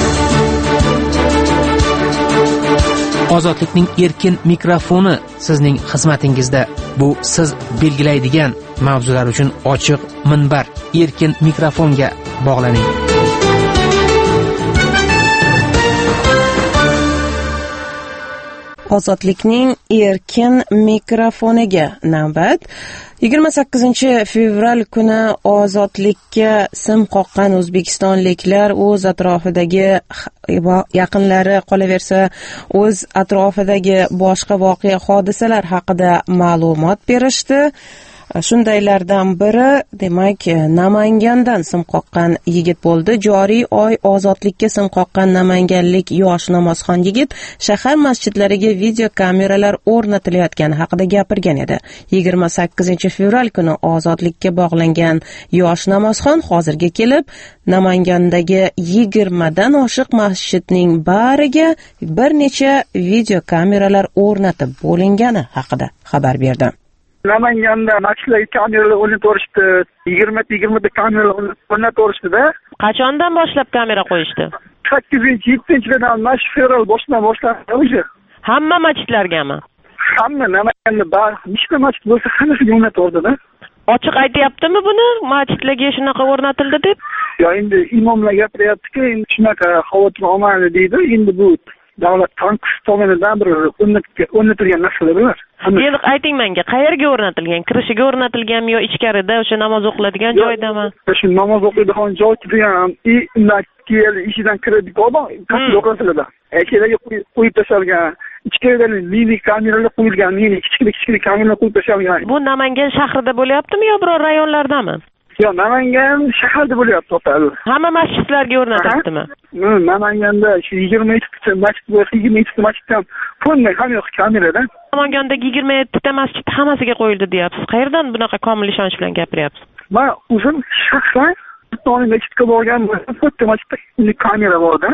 Ozodlikning erkin mikrofoni sizning xizmatingizda. Bu siz belgilaydigan mavzular uchun ochiq minbar. Erkin mikrofonga bog'laning. Ozodlikning erkin mikrofoniga navbat. 28 fevral kuni ozodlikka sim qoqqan o'zbekistonliklar o'z atrofidagi yaqinlari qolaversa o'z atrofidagi boshqa voqea hodisalar haqida ma'lumot berishdi. Shundaylardan biri demak Namangandan sim qoqqan yigit bo'ldi. Joriy oy ozodlikka sim qoqqan namanganlik yosh namozxon yigit shahar masjidlariga video kameralar o'rnatilayotgani haqida gapirgan edi. 28 fevral kuni ozodlikka bog'langan yosh namozxon hozirga kelib Namangandagi 20 dan oshiq masjidning bariga bir necha video kameralar o'rnatib bo'lingani haqida xabar berdi. Namanganda masjidlarga kameralar o'rnatorishdi. 20 kameralar o'rnatorishdi-da. Qachondan boshlab kamera qo'yishdi? 8-7-dan fevral boshidan boshlandi o'sha. Hamma masjidlargami? Hamma Namanganda bor, nechta masjid bo'lsa hammasiga o'rnatordi-da. Ochiq aytyaptimi buni? Masjidlarga shunaqa o'rnatildi deb? Yo, endi imomlar gapiryapti-ki, endi shunaqa xavotir olmadi deydi. Endi bu davlat tanqis tomonidan bir o'rnatilgan narsalar bular. Endi ayting menga, qayerga o'rnatilgan? Kirishiga o'rnatilganmi yo ichkarida o'sha namoz o'qiladigan joydami? Shu namoz o'qiydigan joy turgan, undan keyin ishidan kiradigan odam qattiq o'rnatiladi. Ichkariga qo'yib tashalgan, ichkarida mini kameralar qo'yilgan, mini kichkina kameralar qo'yib tashalgan. Bu Namangan shahrida bo'lyaptimi yo biror rayonlardami? Yo, Namangan shaharda bo'lyapti to'g'ri. Hamma masjidlarga o'rnatiladimi? Namanganda shu 22 ta masjid bo'lsa, 22 ta masjiddan fondan ham yo'q kamerada. Namangandagi 27 ta masjid hammasiga qo'yildi deyapsiz. Qayerdan bunaqa komil ishonch bilan gapiryapsiz? Men o'zim shaxsan To'g'ri masjidga borgan bo'lsam, to'rtta masjidda kamera borda.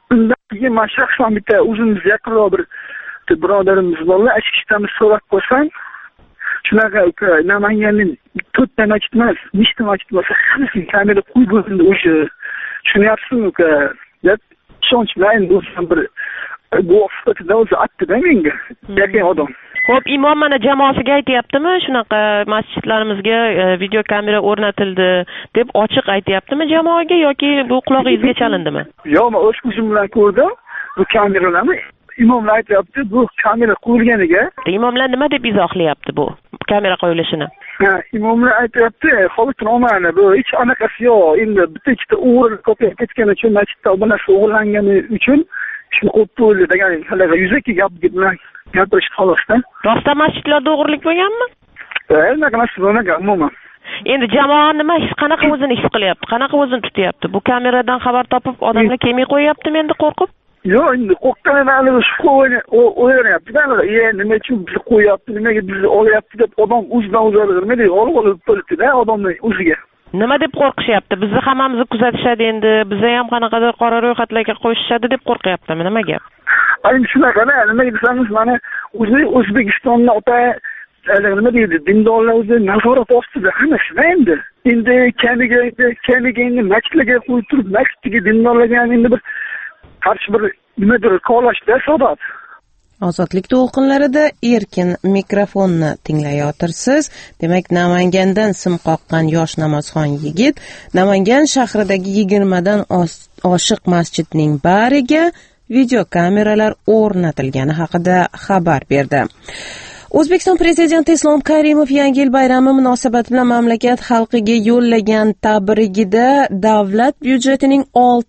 undan keyin man shaxsan bitta o'zimiz yaqinroq bir birodarimiz borlar, ichki ishlarimiz so'rab qo'ysam, shunaqa Namanganning 4 ta masjid emas, nechta masjid bo'lsa, hammasini kamera qo'yib bo'ldi o'sha. Tushunyapsizmi uka? deb ishonch bilan do'stim bir guvoh sifatida o'zi aytdi-da menga, yaqin odam. Xo'p, imom mana jamoasiga aytayaptimi, shunaqa masjidlarimizga video kamera o'rnatildi deb ochiq aytayaptimi jamoaga yoki bu qulog'ingizga chalindimi? Yo'q, men o'z ko'zim bilan ko'rdim. Bu kameralarni imomlar aytayapti, bu kamera qo'yilganiga. Imomlar nima deb izohlayapti bu kamera qo'yilishini? Imomlar aytayapti, hozir noma'lum, bu hech anaqasi yo'q. Endi bitta ikkita o'g'ri kopya ketgani uchun masjidda bu narsa o'g'irlangani uchun shuni qo'yib qo'yildi degan halaga yuzaki gap bilan gapirish xolosda. Rostdan masjidlarda o'g'irlik bo'lganmi? Unaqa narsa bo'lmagan umuman. Endi jamoa nima qanaqa o'zini his qilyapti? Qanaqa o'zini tutyapti? Bu kameradan xabar topib odamlar kelmay qo'yyaptimi endi qo'rqib? Yo'q, endi qo'rqqanidan shu o'ylayapti-da, nima uchun bizni qo'yapti, nimaga bizni olyapti deb odam o'zidan o'zi nima deydi, olib bo'libdi-da odamning o'ziga. Nima deb qo'rqishyapti? Bizni hammamizni kuzatishadi endi, bizni ham qanaqadir qora ro'yxatlarga qo'yishadi deb qo'rqyaptimi? Nima gap? Endi shunaqa-da, nimaga desangiz, mana O'zbekistonni ota nima deydi, dindorlar o'zi nazorat ostida hammasi endi. Endi kamiga endi masjidlarga qo'yib turib, masjiddagi dindorlarga endi bir qarshi bir nimadir qo'llashda sabat. Ozodlik to'lqinlarida erkin mikrofonni tinglayotirsiz. Demak, Namangandan sim qoqqan yosh namozxon yigit Namangan shahridagi 20 dan oshiq masjidning bariga video kameralar o'rnatilgani haqida xabar berdi. O'zbekiston prezidenti Islom Karimov Yangi yil bayrami munosabati bilan mamlakat xalqiga yo'llagan tabrigida davlat byudjetining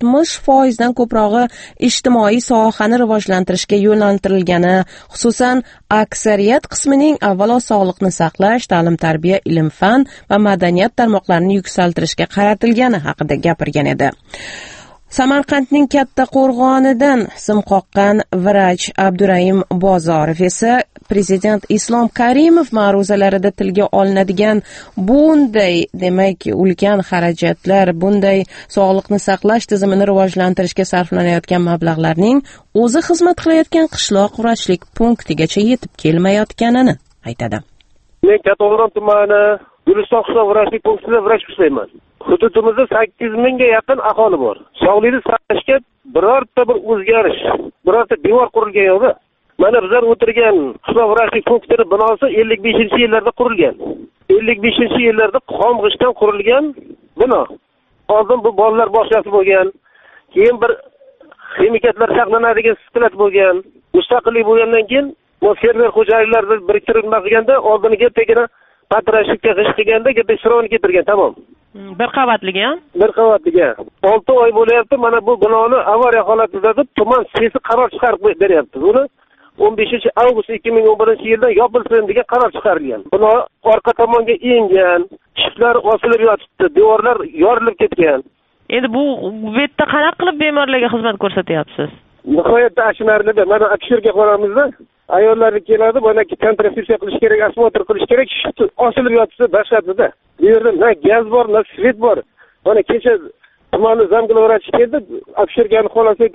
60% dan ko'prog'i ijtimoiy sohani rivojlantirishga yo'naltirilgani, xususan aksariyat qismining avvalo sog'liqni saqlash, ta'lim-tarbiya, ilm-fan va madaniyat tarmoqlarini yuksaltirishga qaratilgani haqida gapirgan edi. Samarqandning Katta Qo'rg'onidan sim qoqqan vrach Abdurahim Bozorov esa prezident Islom Karimov ma'ruzalarida tilga olinadigan bunday, demak, ulkan xarajatlar, bunday sog'liqni saqlash tizimini rivojlantirishga sarflanayotgan mablag'larning o'zi xizmat qilayotgan qishloq vrachlik punktigacha yetib kelmayotganini aytadi. Men Kattaqo'rg'on tumani Guliston qishloq vrachlik punktida vrach ishlayman. Hududimizda 8 mingga yaqin aholi bor. Sog'liqni saqlashga birorta bir o'zgarish, birorta devor qurilgan yo'q. Mana bizlar o'tirgan qishloq vrachlik punktining binosi 55-yillarda qurilgan. 55-yillarda xom g'ishtdan qurilgan bino. Oldin bu bolalar bog'chasi bo'lgan, keyin bir ximikatlar saqlanadigan sklat bo'lgan. Mustaqillik bo'lgandan keyin fermer xo'jaliklarni biriktirilmaganda oldiniga tegina patrashlikka g'isht qilganda gapishrovni keltirgan, tamom. Bir qavatliga? Bir qavatliga. 6 oy bo'lyapti, mana bu binoni avariya holatida deb tuman sesi qaror chiqarib beryapti. Buni 15-avgust 2011-yilda yopilsin degan qaror chiqarilgan. Bino orqa tomonga engan, shiftlar osilib yotibdi, devorlar yorilib ketgan. Endi bu yerda qanaqa qilib bemorlarga xizmat ko'rsatyapsiz? Nihoyatda achinarli. Mana aksherga qoramizda ayollarni keladi, mana kontrasepsiya qilish kerak, osmotr qilish kerak, shift osilib yotibdi, dahshatda. Bu yerda na gaz bor, na svet bor. Mana kecha tumanni zamgil vrach keldi, akshergani xonasiga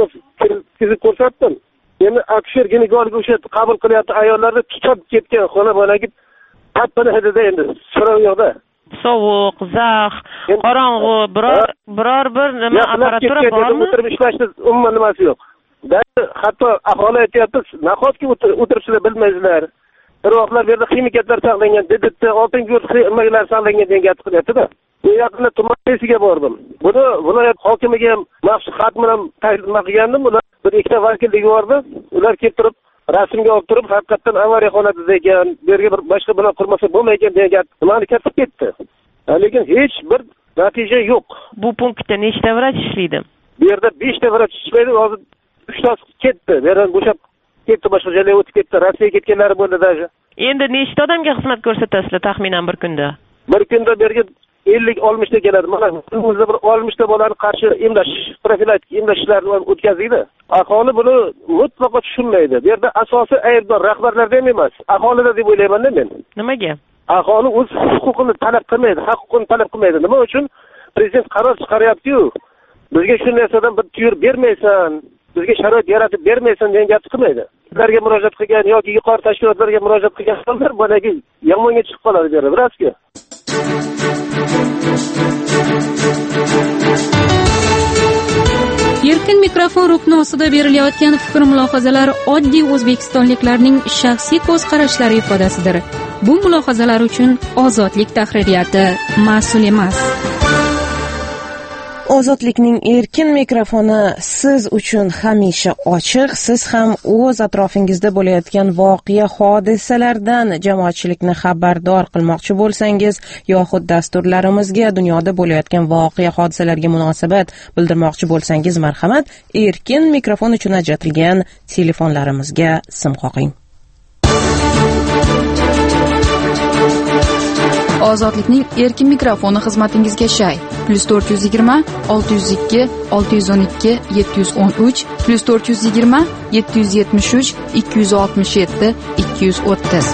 kirib ko'rsatdim. Endi aksher ginekologiga o'sha qabul qilyapti, ayollarni tutib ketgan xona-bonaga tappini hidida endi so'rov yo'qda. Sovuq, zax, qorong'u, biror bir nima apparatura bormi? O'tirib ishlashda umuman nimasi yo'q. Hatto aholi aytyapti, nahotki o'tirishni bilmaysizlar. Iroqlar bu yerda ximikatlar saqlangan, deditda oltin go'rt nimalar saqlangan degan gap qilyapti-da. Bu yaqinda tuman resiga bordim. Buni viloyat hokimiga ham maxsus xat bilan taklif qilgandim. Ular bir ikkita vakilligi bordi. Ular kelib turib, rasmga olib turib, haqiqatan avariya holatida ekan, bu yerga bir boshqa bino qurmasa bo'lmaydi degan gap nimani kiritib ketdi. Lekin hech bir natija yo'q. Bu punktda nechta vrach ishlaydi? Bu yerda 5 ta vrach ishlaydi, hozir 3 tasi ketdi. Bu yerdan bo'shab ketdi, boshqa joylarga o'tib ketdi. Rossiyaga ketganlari bo'ldi даже. Endi nechta odamga xizmat ko'rsatasizlar taxminan bir kunda? Bir kunda bu yerga 50-60 ta keladi. Mana o'zimizda bir 60 ta bolani qarshi emlash, profilaktik emlashlarni o'tkazdik-da. Aholi buni mutlaqo tushunmaydi. Bu yerda asosiy aybdor rahbarlarda ham emas, aholida deb o'ylayman-da men. Nimaga? Aholi o'z huquqini talab qilmaydi, haq huquqini talab qilmaydi. Nima uchun prezident qaror chiqaryapti-yu? bizga shu narsadan bir tuyur bermaysan, bizga sharoit yaratib bermaysan degan gapni qilmaydi. Sizlarga murojaat qilgan yoki yuqori tashkilotlarga murojaat qilgan odamlar manaki yomonga chiqib qoladi bu yerda, bilasizku. Erkin mikrofon rukni ostida berilayotgan fikr-mulohazalar oddiy o'zbekistonliklarning shaxsiy ko'z qarashlari ifodasidir. Bu mulohazalar uchun Ozodlik tahririyati mas'ul emas. Ozodlikning erkin mikrofoni siz uchun hamisha ochiq. Siz ham o'z atrofingizda bo'layotgan voqea hodisalardan jamoatchilikni xabardor qilmoqchi bo'lsangiz yoxud dasturlarimizga dunyoda bo'layotgan voqea hodisalarga munosabat bildirmoqchi bo'lsangiz, marhamat, erkin mikrofon uchun ajratilgan telefonlarimizga sim qoqing. Ozodlikning erkin mikrofoni xizmatingizga shay. +420 602 612 713 +420 773 267 230.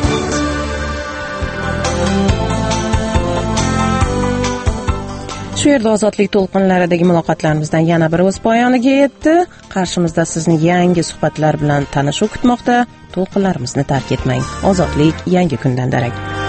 Shu yerda Ozodlik to'lqinlaridagi muloqotlarimizdan yana biri o'z poyoniga yetdi. Qarshimizda sizni yangi suhbatlar bilan tanishuv kutmoqda. To'lqinlarimizni tark etmang. Ozodlik yangi kundan darak.